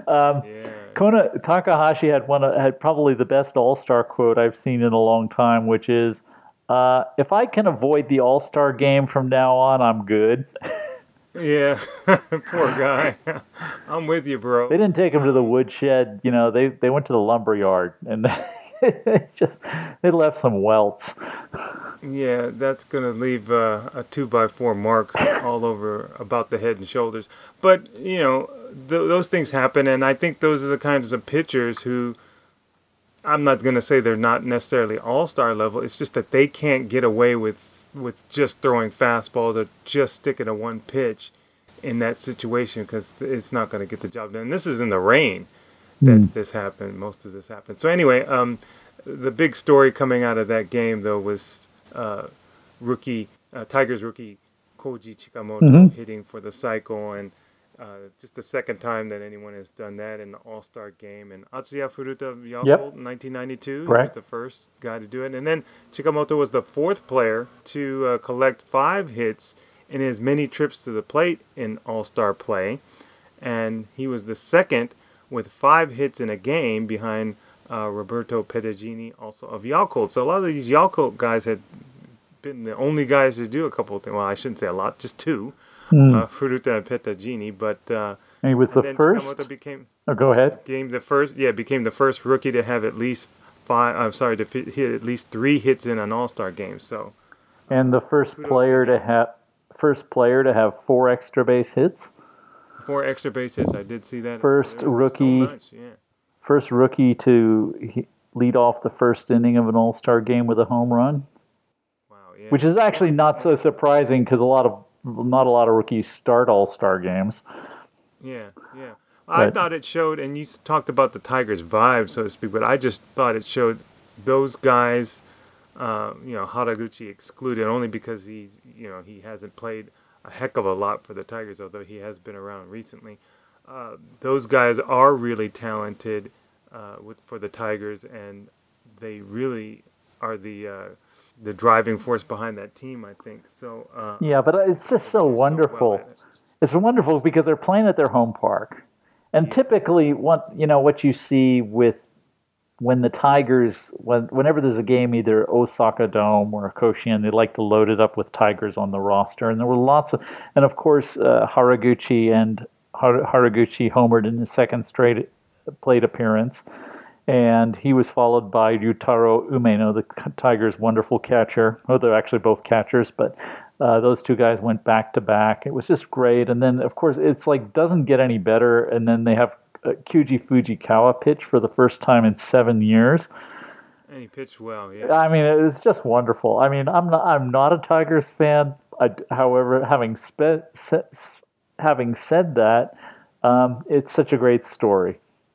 Kona Takahashi had probably the best All-Star quote I've seen in a long time, which is, if I can avoid the All-Star game from now on, I'm good. Yeah, poor guy. I'm with you, bro. They didn't take him to the woodshed. You know, they went to the lumber yard, and they left some welts. Yeah, that's going to leave a 2x4 mark all over about the head and shoulders. But, you know, those things happen, and I think those are the kinds of pitchers who, I'm not going to say they're not necessarily all-star level. It's just that they can't get away with just throwing fastballs or just sticking to one pitch in that situation, because it's not going to get the job done. And this is in the rain that this happened. Most of this happened. So anyway, the big story coming out of that game, though, was Tigers rookie Koji Chikamoto hitting for the cycle, and just the second time that anyone has done that in the All-Star game. And Atsuya Furuta of Yakult in 1992 was the first guy to do it. And then Chikamoto was the 4th player to collect 5 hits in as many trips to the plate in All-Star play. And he was the 2nd with 5 hits in a game behind Roberto Pedagini, also of Yakult. So a lot of these Yakult guys had been the only guys to do a couple of things. Well, I shouldn't say a lot, just 2. Furuta and Petagini, but and he was the first. Go ahead. Became the first rookie to have at least hit at least 3 hits in an All-Star game. So, and the first player to have 4 extra base hits. 4 extra base hits. I did see that. First rookie to lead off the first inning of an All-Star game with a home run. Wow, yeah. Which is actually not so surprising, because not a lot of rookies start All-Star games. Yeah. I thought it showed, and you talked about the Tigers' vibe, so to speak, but I just thought it showed those guys, Haraguchi excluded, only because he hasn't played a heck of a lot for the Tigers, although he has been around recently. Those guys are really talented for the Tigers, and they really are the driving force behind that team, I think. So but it's just so wonderful. It's wonderful because they're playing at their home park, and typically, what you see when the Tigers, whenever there's a game, either Osaka Dome or Koshien, they like to load it up with Tigers on the roster, and there were lots of, and of course Haraguchi homered in his 2nd straight plate appearance. And he was followed by Ryutaro Umeno, the Tigers' wonderful catcher. Oh, they're actually both catchers, but those 2 guys went back to back. It was just great. And then, of course, it's like doesn't get any better. And then they have Kyuji Fujikawa pitch for the first time in 7 years. And he pitched well, yeah. I mean, it was just wonderful. I mean, I'm not a Tigers fan. However, having said that, it's such a great story.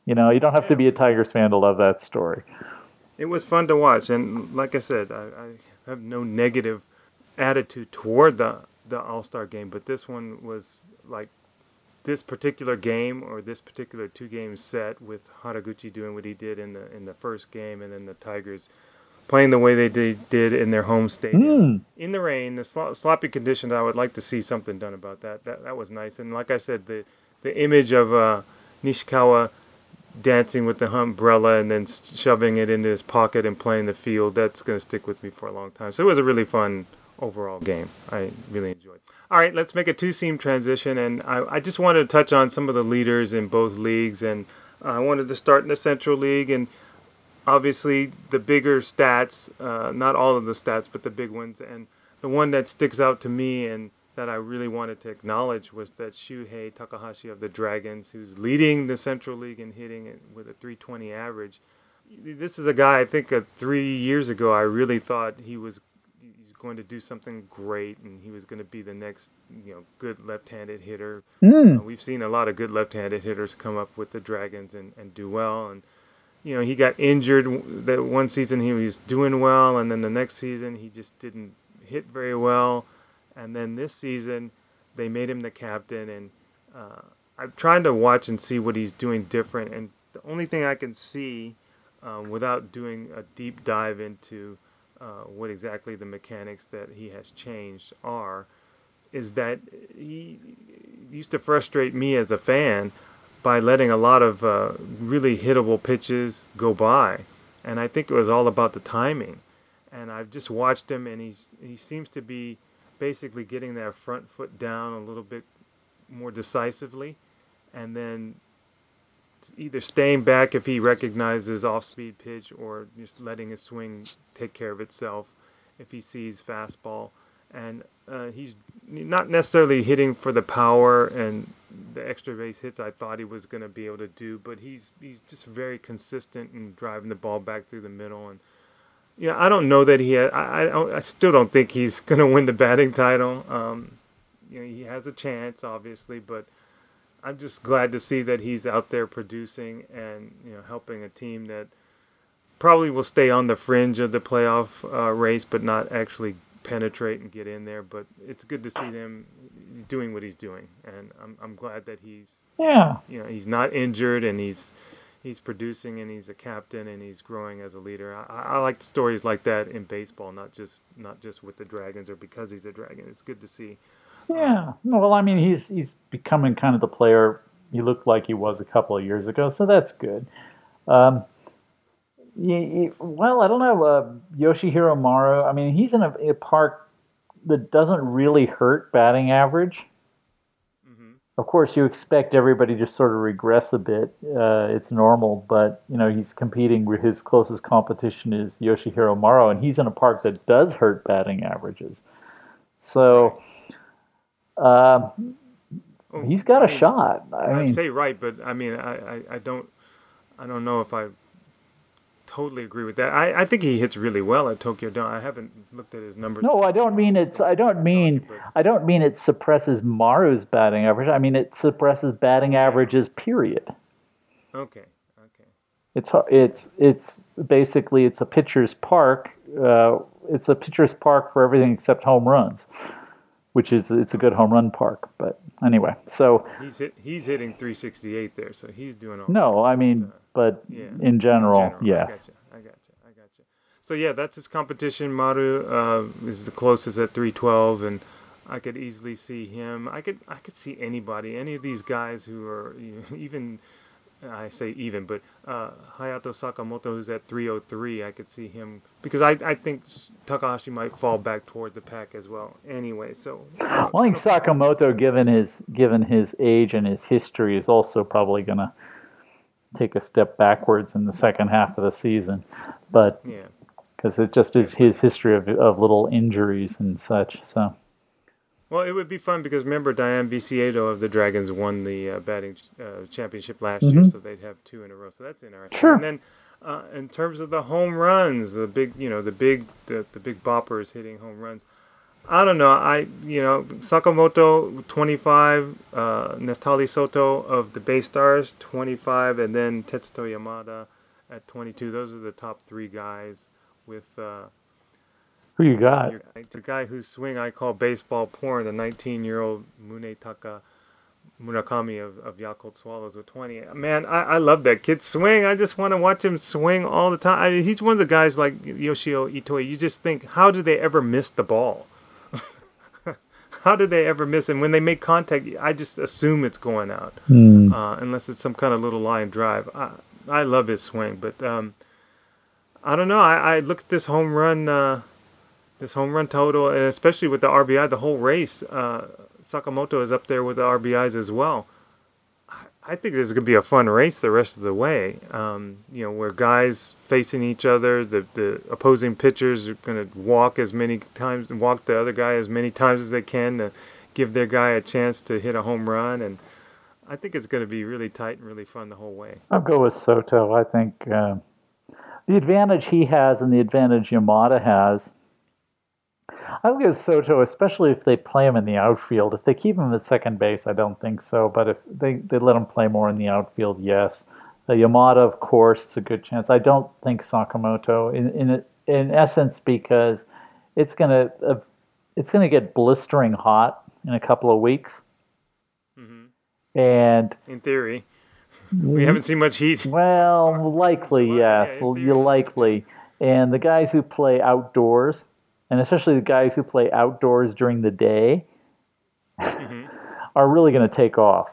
You know, you don't have to be a Tigers fan to love that story. It was fun to watch, and like I said, I have no negative attitude toward the All-Star game, but this one was like this particular game or this particular 2-game set with Haraguchi doing what he did in the first game, and then the Tigers playing the way they did in their home stadium in the rain, the sloppy conditions. I would like to see something done about that. That was nice, and like I said, the image of Nishikawa dancing with the umbrella and then shoving it into his pocket and playing the field, that's going to stick with me for a long time. So it was a really fun overall game. I really enjoyed. All right, let's make a two-seam transition, and I just wanted to touch on some of the leaders in both leagues, and I wanted to start in the Central League, and obviously the bigger stats, not all of the stats, but the big ones, and the one that sticks out to me and that I really wanted to acknowledge was that Shuhei Takahashi of the Dragons, who's leading the Central League in hitting it with a 320 average. This is a guy, I think 3 years ago, I really thought he's going to do something great and he was going to be the next, good left-handed hitter. We've seen a lot of good left-handed hitters come up with the Dragons and do well. And, he got injured that one season. He was doing well, and then the next season he just didn't hit very well. And then this season, they made him the captain, and I'm trying to watch and see what he's doing different. And the only thing I can see, without doing a deep dive into what exactly the mechanics that he has changed are, is that he used to frustrate me as a fan by letting a lot of really hittable pitches go by. And I think it was all about the timing. And I've just watched him, and he seems to be basically getting that front foot down a little bit more decisively, and then either staying back if he recognizes off-speed pitch or just letting his swing take care of itself if he sees fastball. And he's not necessarily hitting for the power and the extra base hits I thought he was going to be able to do, but he's just very consistent in driving the ball back through the middle. And I don't know that I still don't think he's going to win the batting title. He has a chance, obviously, but I'm just glad to see that he's out there producing and helping a team that probably will stay on the fringe of the playoff race, but not actually penetrate and get in there. But it's good to see him doing what he's doing, and I'm glad that he's he's not injured and he's producing and he's a captain and he's growing as a leader. I like stories like that in baseball, not just with the Dragons or because he's a Dragon. It's good to see. Yeah. Well, I mean, he's becoming kind of the player he looked like he was a couple of years ago, so that's good. Well, I don't know. Yoshihiro Maru, I mean, he's in a park that doesn't really hurt batting average. Of course, you expect everybody to sort of regress a bit. It's normal, but he's competing with his closest competition is Yoshihiro Maru, and he's in a park that does hurt batting averages. So he's got a shot. I'd say right, but I mean, I don't know if I totally agree with that. I think he hits really well at Tokyo Dome. I haven't looked at his numbers. No, I don't mean it suppresses Maru's batting average. I mean it suppresses batting averages. Period. Okay. It's basically it's a pitcher's park. It's a pitcher's park for everything except home runs, which is it's a good home run park. But anyway, so he's hitting 368 there, so he's doing all. No, I mean. But in general, yes. I got you. So yeah, that's his competition. Maru is the closest at 312, and I could easily see him. I could see anybody, any of these guys who are even. I say even, but Hayato Sakamoto, who's at 303, I could see him because I think Takahashi might fall back toward the pack as well. Anyway, so I think Sakamoto, given his age and his history, is also probably gonna take a step backwards in the second half of the season, but because it just is his history of little injuries and such. So, well, it would be fun because remember Diane Viciedo of the Dragons won the batting championship last year, so they'd have 2 in a row. So that's interesting. Sure. And then in terms of the home runs, the big boppers hitting home runs. I don't know. Sakamoto 25, Neftali Soto of the Bay Stars 25, and then Tetsuto Yamada at 22. Those are the top three guys. With Who you got? the guy whose swing I call baseball porn, the 19-year-old Munetaka Murakami of Yakult Swallows with 20. Man, I love that kid's swing. I just want to watch him swing all the time. I mean, he's one of the guys like Yoshio Itoi. You just think, how do they ever miss the ball? How did they ever miss? And when they make contact, I just assume it's going out, unless it's some kind of little line drive. I love his swing, but I don't know. I look at this home run total, and especially with the RBI, the whole race. Sakamoto is up there with the RBIs as well. I think this is going to be a fun race the rest of the way. Where guys facing each other, the opposing pitchers are going to walk the other guy as many times as they can to give their guy a chance to hit a home run. And I think it's going to be really tight and really fun the whole way. I'll go with Soto. I think the advantage he has and the advantage Yamada has, I'll give Soto, especially if they play him in the outfield. If they keep him at second base, I don't think so. But if they let him play more in the outfield, yes. Yamada, of course, it's a good chance. I don't think Sakamoto, in essence, because it's gonna get blistering hot in a couple of weeks. Mm-hmm. And in theory, we haven't seen much heat. Well, likely, yes. Likely. And the guys who play outdoors, and especially the guys who play outdoors during the day, are really going to take off.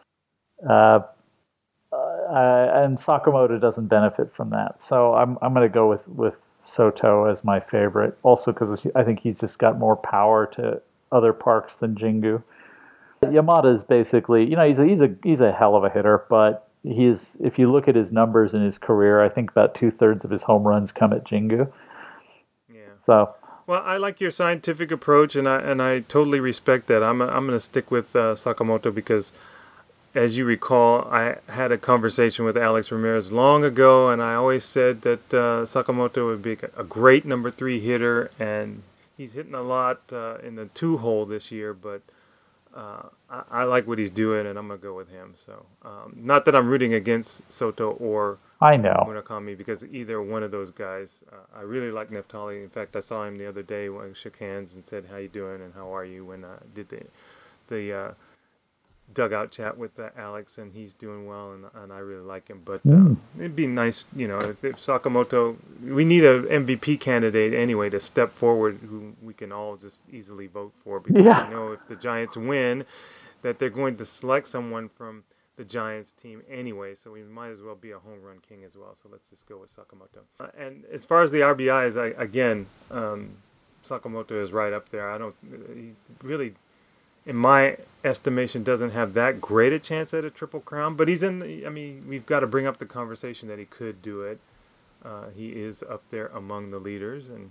And Sakamoto doesn't benefit from that. So I'm going to go with Soto as my favorite. Also because I think he's just got more power to other parks than Jingu. Yamada is basically, he's a hell of a hitter, but if you look at his numbers in his career, I think about 2/3 of his home runs come at Jingu. Yeah. So. Well, I like your scientific approach, and I totally respect that. I'm going to stick with Sakamoto because, as you recall, I had a conversation with Alex Ramirez long ago, and I always said that Sakamoto would be a great number 3 hitter, and he's hitting a lot in the 2-hole this year, but I like what he's doing, and I'm going to go with him. So, not that I'm rooting against Soto or Murakami, because either one of those guys, I really like Neftali. In fact, I saw him the other day when I shook hands and said, "How you doing?" and "How are you?" when I did the dugout chat with Alex, and he's doing well, and I really like him. But it'd be nice, if Sakamoto, we need a MVP candidate anyway to step forward who we can all just easily vote for, because we know if the Giants win, that they're going to select someone from the Giants team anyway, so we might as well be a home run king as well. So let's just go with Sakamoto. And as far as the RBIs, Sakamoto is right up there. He really, in my estimation, doesn't have that great a chance at a Triple Crown, but we've got to bring up the conversation that he could do it. He is up there among the leaders, and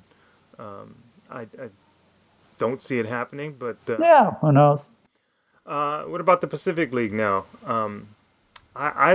I don't see it happening, but who knows? What about the Pacific League now? I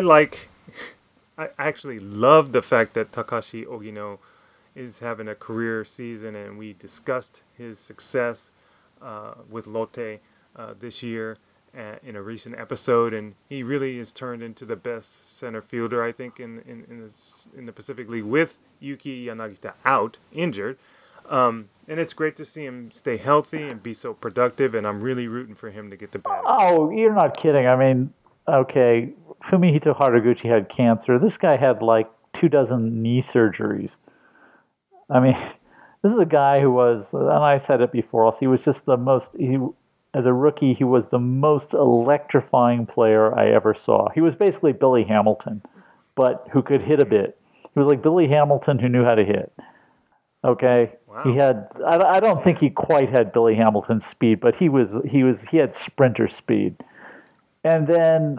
actually love the fact that Takashi Ogino is having a career season, and we discussed his success with Lotte this year in a recent episode, and he really is turned into the best center fielder, I think, in the Pacific League, with Yuki Yanagita out, injured. And it's great to see him stay healthy and be so productive, and I'm really rooting for him to get the bat. Oh, you're not kidding. I mean, okay, Fumihito Haraguchi had cancer. This guy had like 24 knee surgeries. I mean, this is a guy who was, and I said it before, he was just as a rookie, he was the most electrifying player I ever saw. He was basically Billy Hamilton, but who could hit a bit. He was like Billy Hamilton who knew how to hit. Okay, wow. He had. I don't think he quite had Billy Hamilton's speed, but he had sprinter speed. And then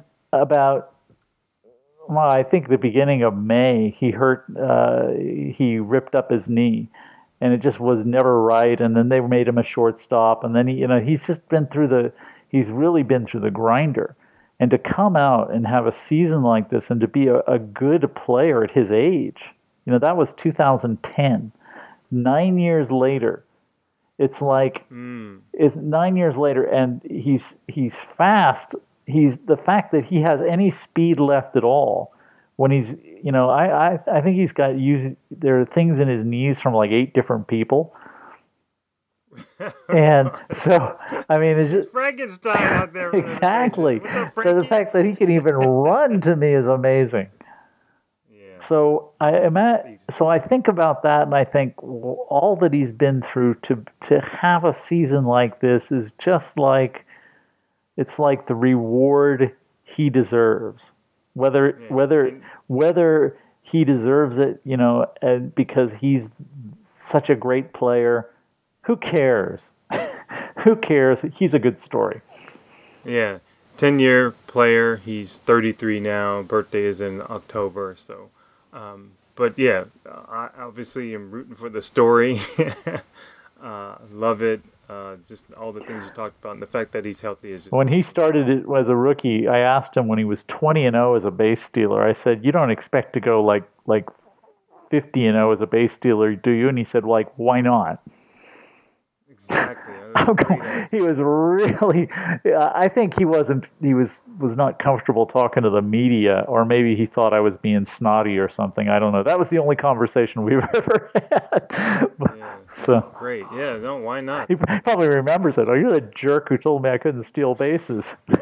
I think the beginning of May, he he ripped up his knee, and it just was never right. And then they made him a shortstop, and then he's really been through the grinder. And to come out and have a season like this, and to be a good player at his age, that was 2010. 9 years later, It's like it's 9 years later, and he's fast. He's the fact that he has any speed left at all. When he's, I think he's got there are things in his knees from like 8 different people. And so, I mean, it's just Frankenstein out there. exactly. What's up, So the Frankie? fact that he can even run to me is amazing. Yeah. So I think about that, and I think all that he's been through to have a season like this is just like it's like the reward he deserves. Whether he deserves it, and because he's such a great player, who cares? Who cares? He's a good story. Yeah, 10-year player. He's 33 now. Birthday is in October. So, but yeah, I obviously am rooting for the story. Love it. Just all the things you talked about, and the fact that he's healthy is just. When he started it as a rookie, I asked him when he was 20-0 as a base stealer. I said, "You don't expect to go like 50-0 as a base stealer, do you?" And he said, "Like, why not?" Exactly. That was a great answer. He was really. I think he wasn't. He was not comfortable talking to the media, or maybe he thought I was being snotty or something. I don't know. That was the only conversation we've ever had. Yeah. So Great. Yeah. No. Why not? he probably remembers it. Oh, you're the jerk who told me I couldn't steal bases.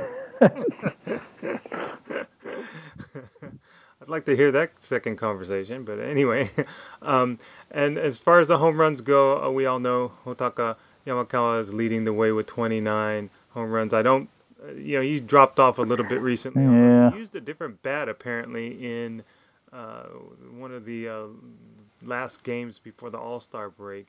I'd like to hear that second conversation, but anyway. And as far as the home runs go, we all know Hotaka Yamakawa is leading the way with 29 home runs. I don't, he dropped off a little bit recently. Yeah. He used a different bat apparently in one of the last games before the All-Star break.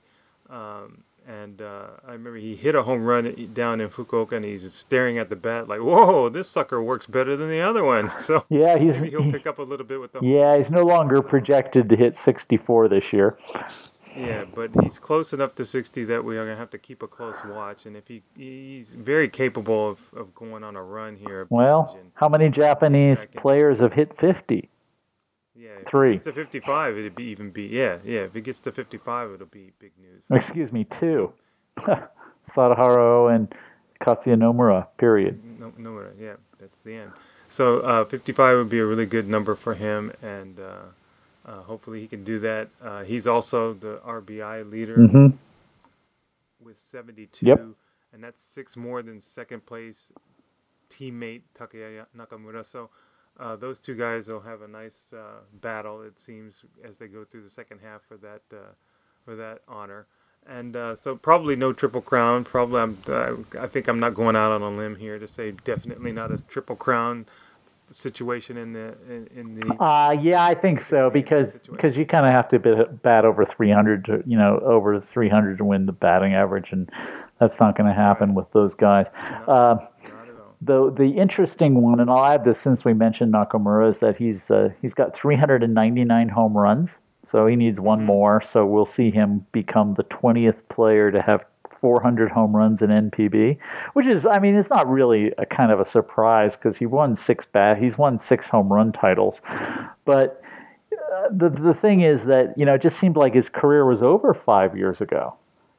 And I remember he hit a home run down in Fukuoka, and he's staring at the bat like, "Whoa, this sucker works better than the other one." So Yeah, maybe he'll pick up a little bit with the. Yeah, he's no longer projected to hit 64 this year. Yeah, but he's close enough to 60 that we are gonna have to keep a close watch. And if he's very capable of going on a run here. Well, how many Japanese players have hit 50? Yeah, if 3. it gets to 55, it'd be if it gets to 55, it'll be big news. Excuse me, 2. Sadaharu and Katsuya Nomura, period. No, yeah, that's the end. So 55 would be a really good number for him, and hopefully he can do that. He's also the RBI leader with 72, Yep. and that's 6 more than second place teammate Takeya Nakamura. So those two guys will have a nice battle, it seems, as they go through the second half for that honor. And so probably no Triple Crown. Probably I think I'm not going out on a limb here to say definitely not a Triple Crown situation in the. Yeah, I think so because you kind of have to bat over 300 to win the batting average, and that's not going to happen with those guys. Not at all. The interesting one, and I'll add this since we mentioned Nakamura, is that he's got 399 home runs. So he needs one more. So we'll see him become the 20th player to have 400 home runs in NPB, which is, I mean, it's not really a kind of a surprise because he's won 6 home run titles. But the thing is that, it just seemed like his career was over 5 years ago.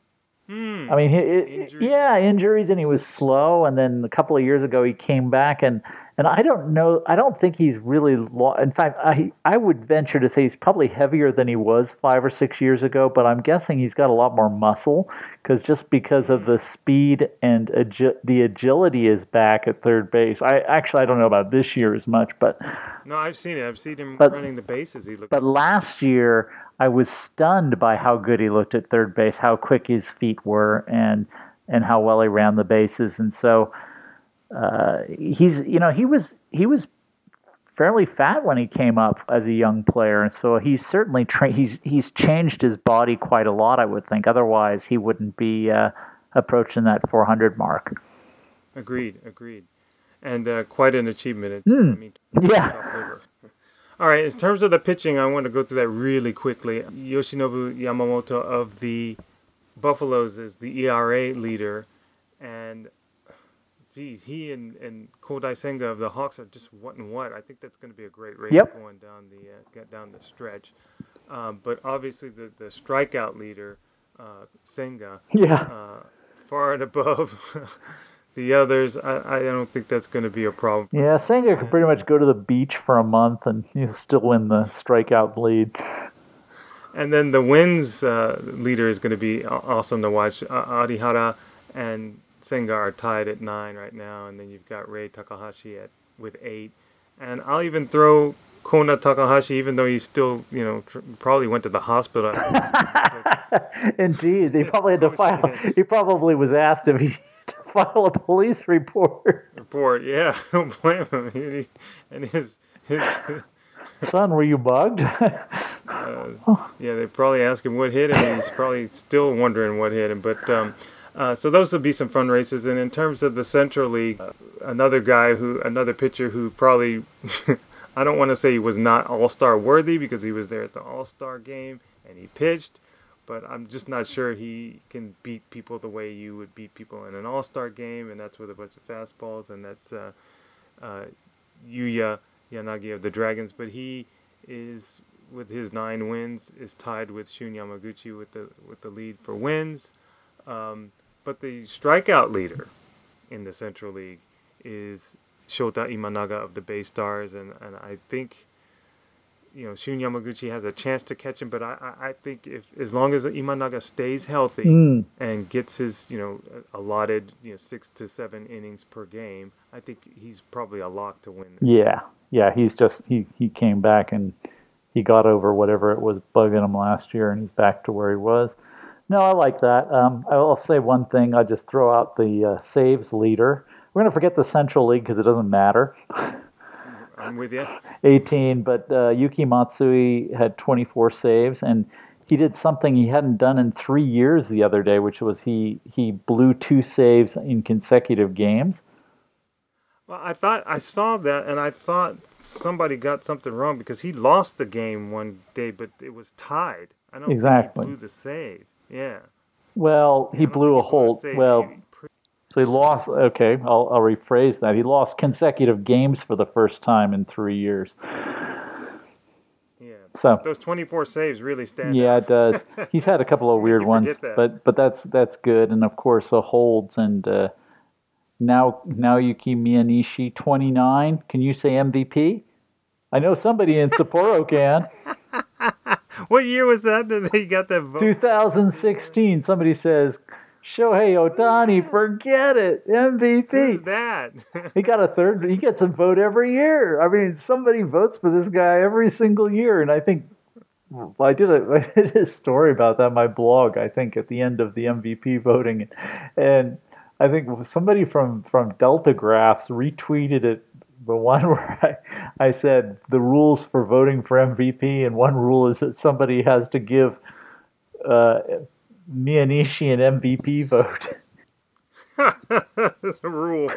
I mean, injuries, and he was slow. And then a couple of years ago, he came back, and I don't know. I don't think he's really. In fact, I would venture to say he's probably heavier than he was 5 or 6 years ago. But I'm guessing he's got a lot more muscle because of the speed and the agility is back at third base. I don't know about this year as much, but no, I've seen it. I've seen him running the bases. But last year, I was stunned by how good he looked at third base, how quick his feet were, and how well he ran the bases. And so he was fairly fat when he came up as a young player, and so he's certainly he's changed his body quite a lot, I would think. Otherwise, he wouldn't be approaching that 400 mark. Agreed. And quite an achievement. Yeah. All right, in terms of the pitching, I want to go through that really quickly. Yoshinobu Yamamoto of the Buffaloes is the ERA leader, and he and Kodai Senga of the Hawks are just what and what. I think that's going to be a great race going down the stretch. But obviously the strikeout leader Senga, Yeah. far and above the others. I don't think that's going to be a problem. Yeah, Senga could pretty much go to the beach for a month and he'll still win the strikeout lead. And then the wins leader is going to be awesome to watch. Arihara and Senga are tied at 9 right now, and then you've got Rei Takahashi with 8. And I'll even throw Kona Takahashi, even though he still, probably went to the hospital. Indeed, he probably had to file. He probably was asked if he had to file a police report. Yeah, don't blame him. And his Son, were you bugged? yeah, they probably asked him what hit him, and he's probably still wondering what hit him. But so those will be some fun races. And in terms of the Central League, another pitcher who probably, I don't want to say he was not All-Star worthy because he was there at the All-Star game and he pitched, but I'm just not sure he can beat people the way you would beat people in an All-Star game, and that's with a bunch of fastballs, and that's Yuya Yanagi of the Dragons. But he is, with his 9 wins, is tied with Shun Yamaguchi with the lead for wins. But the strikeout leader in the Central League is Shota Imanaga of the Bay Stars, and I think Shun Yamaguchi has a chance to catch him, but I think as long as Imanaga stays healthy and gets his allotted 6 to 7 innings per game, I think he's probably a lock to win this. Yeah, he's just he came back and he got over whatever it was bugging him last year, and he's back to where he was. No, I like that. I'll say one thing. I'll just throw out the saves leader. We're going to forget the Central League because it doesn't matter. I'm with you. 18, but Yuki Matsui had 24 saves, and he did something he hadn't done in 3 years the other day, which was he blew 2 saves in consecutive games. Well, I saw that, and I thought somebody got something wrong because he lost the game one day, but it was tied. I don't think he blew the save. Yeah. Well, he blew a whole. Well, so he lost. Okay, I'll rephrase that. He lost consecutive games for the first time in 3 years. Yeah. So those 24 saves really stand out. Yeah, it does. He's had a couple of weird ones, but that's good. And of course, the holds and Naoyuki Miyanishi 29. Can you say MVP? I know somebody in Sapporo can. What year was that he got that vote? 2016. Somebody says, Shohei Ohtani, forget it, MVP. Who's that? He got a third. He gets a vote every year. I mean, somebody votes for this guy every single year. And I think I did a story about that on my blog, I think, at the end of the MVP voting. And I think somebody from Delta Graphs retweeted it, the one where I said the rules for voting for MVP, and one rule is that somebody has to give Miyanishi an MVP vote. That's a rule.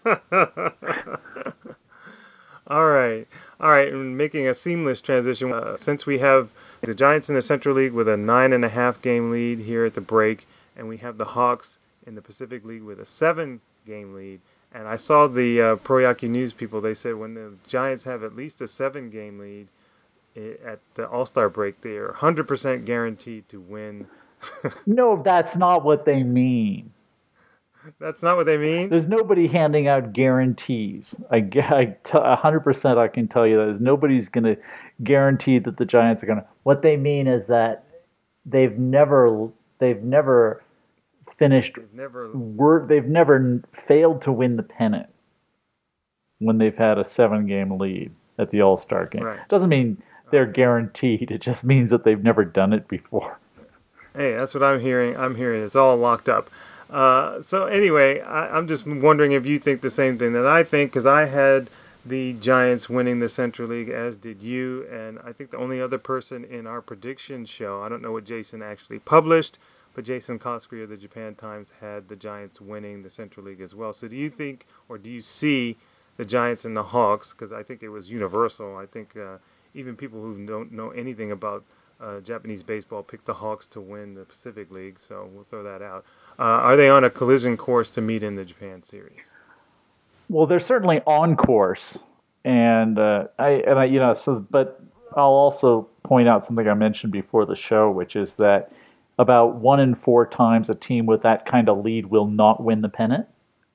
All right. Making a seamless transition. Since we have the Giants in the Central League with a 9.5 game lead here at the break, and we have the Hawks in the Pacific League with a 7-game lead. And I saw the Pro Yaku News people, they said when the Giants have at least a 7-game lead at the All-Star break, they are 100% guaranteed to win. No, that's not what they mean. That's not what they mean? There's nobody handing out guarantees. 100% I can tell you that. Nobody's going to guarantee that the Giants are going to. What they mean is that they've never finished. They've never failed to win the pennant when they've had a 7-game lead at the All-Star game. Right. It doesn't mean they're guaranteed. It just means that they've never done it before. Hey, that's what I'm hearing. I'm hearing it's all locked up. So anyway, I'm just wondering if you think the same thing that I think, because I had the Giants winning the Central League, as did you, and I think the only other person in our prediction show, I don't know what Jason actually published, but Jason Koskri of the Japan Times had the Giants winning the Central League as well. So do you think, or do you see the Giants and the Hawks, because I think it was universal, I think even people who don't know anything about Japanese baseball picked the Hawks to win the Pacific League, so we'll throw that out. Are they on a collision course to meet in the Japan series? Well, they're certainly on course, and but I'll also point out something I mentioned before the show, which is that about 1 in 4 times a team with that kind of lead will not win the pennant.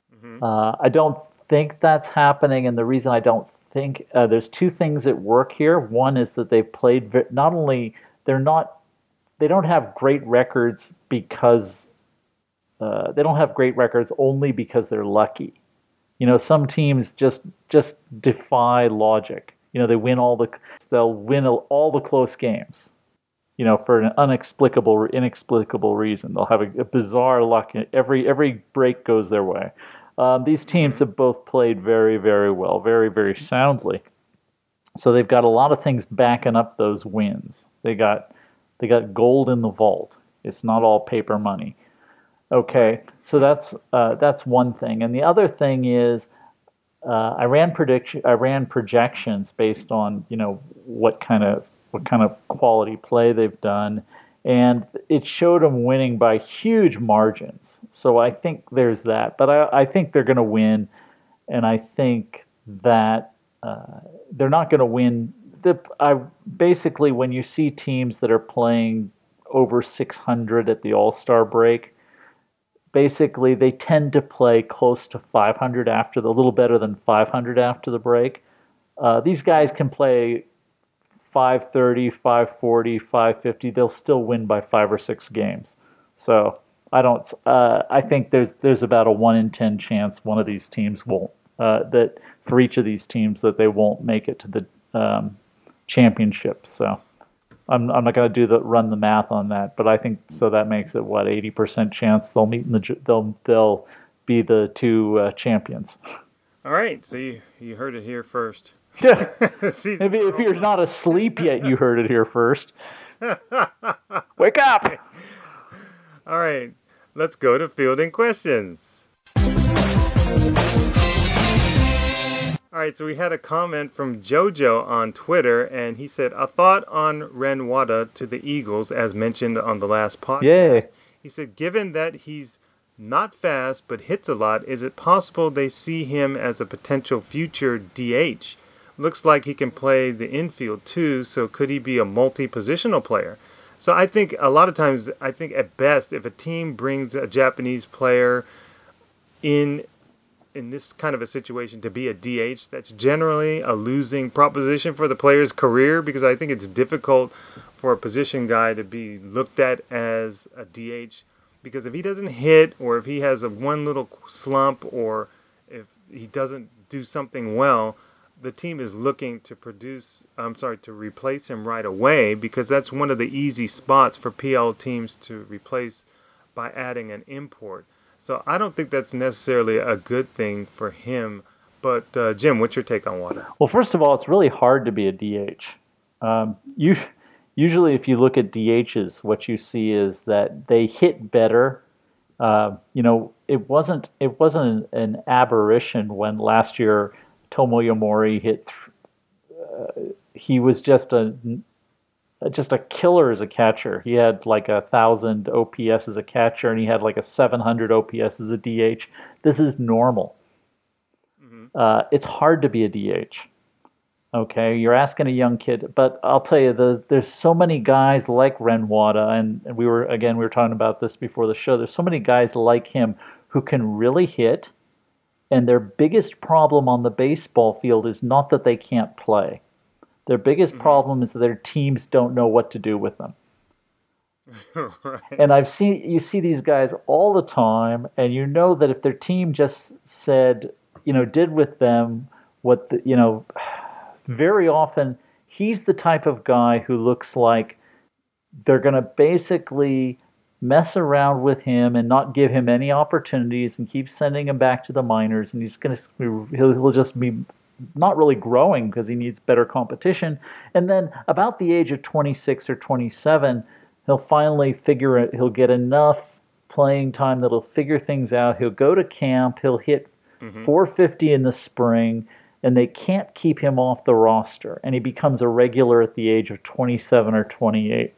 I don't think that's happening, and the reason I don't think there's two things at work here. One is that they've played not only they don't have great records because they don't have great records only because they're lucky. You know, some teams just defy logic. You know, they'll win all the close games. You know, for an inexplicable reason. They'll have a bizarre luck. Every break goes their way. These teams have both played very, very well, very, very soundly. So they've got a lot of things backing up those wins. They got gold in the vault. It's not all paper money. Okay, so that's one thing, and the other thing is I ran projections based on what kind of quality play they've done, and it showed them winning by huge margins. So I think there's that, but I think they're going to win, and I think that they're not going to win. Basically, when you see teams that are playing over 600 at the All-Star break, basically they tend to play close to 500 a little better than 500 after the break. These guys can play 530, 540, 550. They'll still win by 5 or 6 games. So I think there's about a 1 in 10 chance one of these teams won't. That for each of these teams that they won't make it to the championship. So I'm not going to run the math on that, but I think so that makes it 80% chance they'll meet they'll be the two champions. All right, so you heard it here first. If you're not asleep yet, you heard it here first. Wake up! All right, let's go to fielding questions. All right, so we had a comment from Jojo on Twitter, and he said, a thought on Ren Wada to the Eagles, as mentioned on the last podcast. Yeah. He said, given that he's not fast but hits a lot, is it possible they see him as a potential future DH? Looks like he can play the infield too, so could he be a multi-positional player? So I think a lot of times, at best, if a team brings a Japanese player in this kind of a situation to be a DH, that's generally a losing proposition for the player's career, because I think it's difficult for a position guy to be looked at as a DH, because if he doesn't hit, or if he has one little slump, or if he doesn't do something well, the team is looking to replace him right away, because that's one of the easy spots for PL teams to replace by adding an import. So I don't think that's necessarily a good thing for him. But Jim, what's your take on Wada? Well, first of all, it's really hard to be a DH. Usually, if you look at DHs, what you see is that they hit better. It wasn't an aberration when last year Tomoya Mori hit. He was just a killer as a catcher. He had like 1,000 OPS as a catcher, and he had like a 700 OPS as a DH. This is normal. Mm-hmm. It's hard to be a DH. Okay, you're asking a young kid, but I'll tell you, there's so many guys like Ren Wada, and we were talking about this before the show. There's so many guys like him who can really hit, and their biggest problem on the baseball field is not that they can't play. Their biggest problem is that their teams don't know what to do with them. Right. And you see these guys all the time, and you know that if their team just said, did with them what very often he's the type of guy who looks like they're going to basically mess around with him and not give him any opportunities and keep sending him back to the minors, and he'll just be not really growing because he needs better competition. And then about the age of 26 or 27, he'll finally figure it. He'll get enough playing time that he'll figure things out. He'll go to camp. He'll hit 450 in the spring, and they can't keep him off the roster. And he becomes a regular at the age of 27 or 28.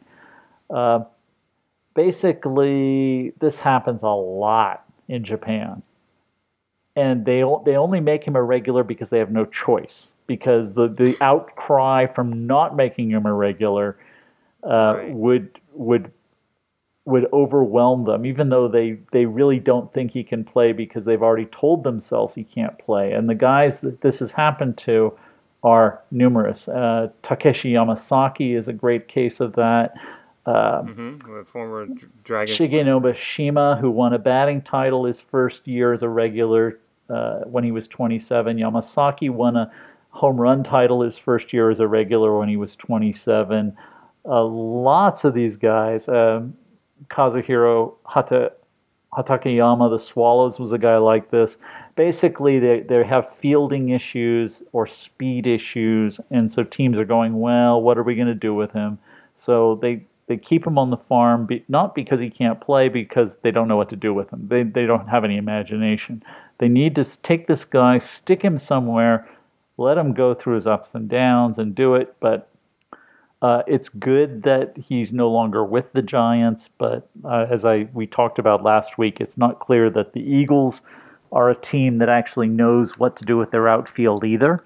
Basically, this happens a lot in Japan. And they only make him a regular because they have no choice. Because the outcry from not making him a regular would would overwhelm them, even though they really don't think he can play because they've already told themselves he can't play. And the guys that this has happened to are numerous. Takeshi Yamasaki is a great case of that. Former Dragon. Shigenobu Shima, who won a batting title his first year as a regular when he was 27. Yamasaki won a home run title his first year as a regular when he was 27. Lots of these guys. Kazuhiro Hatakeyama, the Swallows, was a guy like this. Basically, they have fielding issues or speed issues, and so teams are going, well, what are we going to do with him? So they keep him on the farm, not because he can't play, because they don't know what to do with him. They don't have any imagination. They need to take this guy, stick him somewhere, let him go through his ups and downs and do it, but it's good that he's no longer with the Giants, but as we talked about last week, it's not clear that the Eagles are a team that actually knows what to do with their outfield either.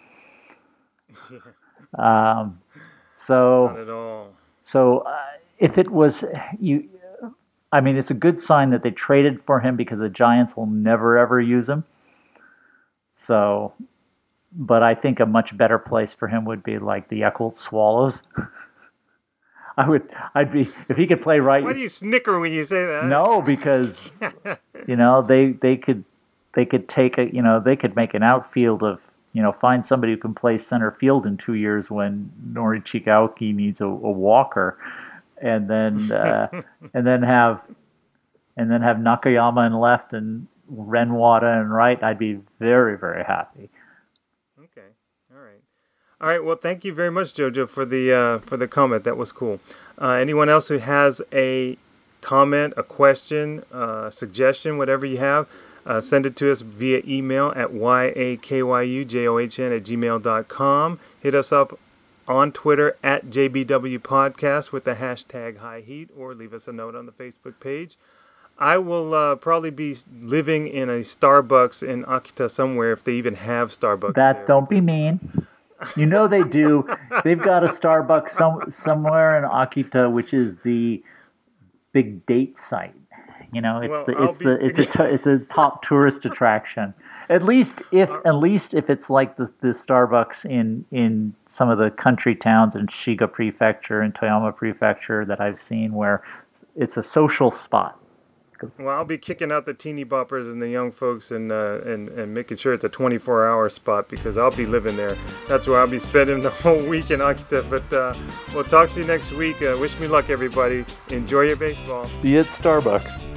Not at all. So if it was you, I mean, it's a good sign that they traded for him because the Giants will never ever use him. So, but I think a much better place for him would be like the Eccles Swallows. I'd be, if he could play right. Why do you snicker when you say that? No, because they could take they could make an outfield of, find somebody who can play center field in 2 years when Norichi Aoki needs a walker, and then have Nakayama in left and Renwata in right. I'd be very, very happy. Okay. All right. Well, thank you very much, Jojo, for the comment. That was cool. Anyone else who has a comment, a question, suggestion, whatever you have, send it to us via email at yakyujohn@gmail.com. Hit us up on Twitter at JBW Podcast with the hashtag High Heat, or leave us a note on the Facebook page. I will probably be living in a Starbucks in Akita somewhere, if they even have Starbucks there. Don't be mean. They do. They've got a Starbucks somewhere in Akita, which is the big date site. It's a top tourist attraction. At least if it's like the Starbucks in some of the country towns in Shiga Prefecture and Toyama Prefecture that I've seen, where it's a social spot. Well, I'll be kicking out the teeny boppers and the young folks and making sure it's a 24-hour spot, because I'll be living there. That's where I'll be spending the whole week in Akita. But we'll talk to you next week. Wish me luck, everybody. Enjoy your baseball. See you at Starbucks.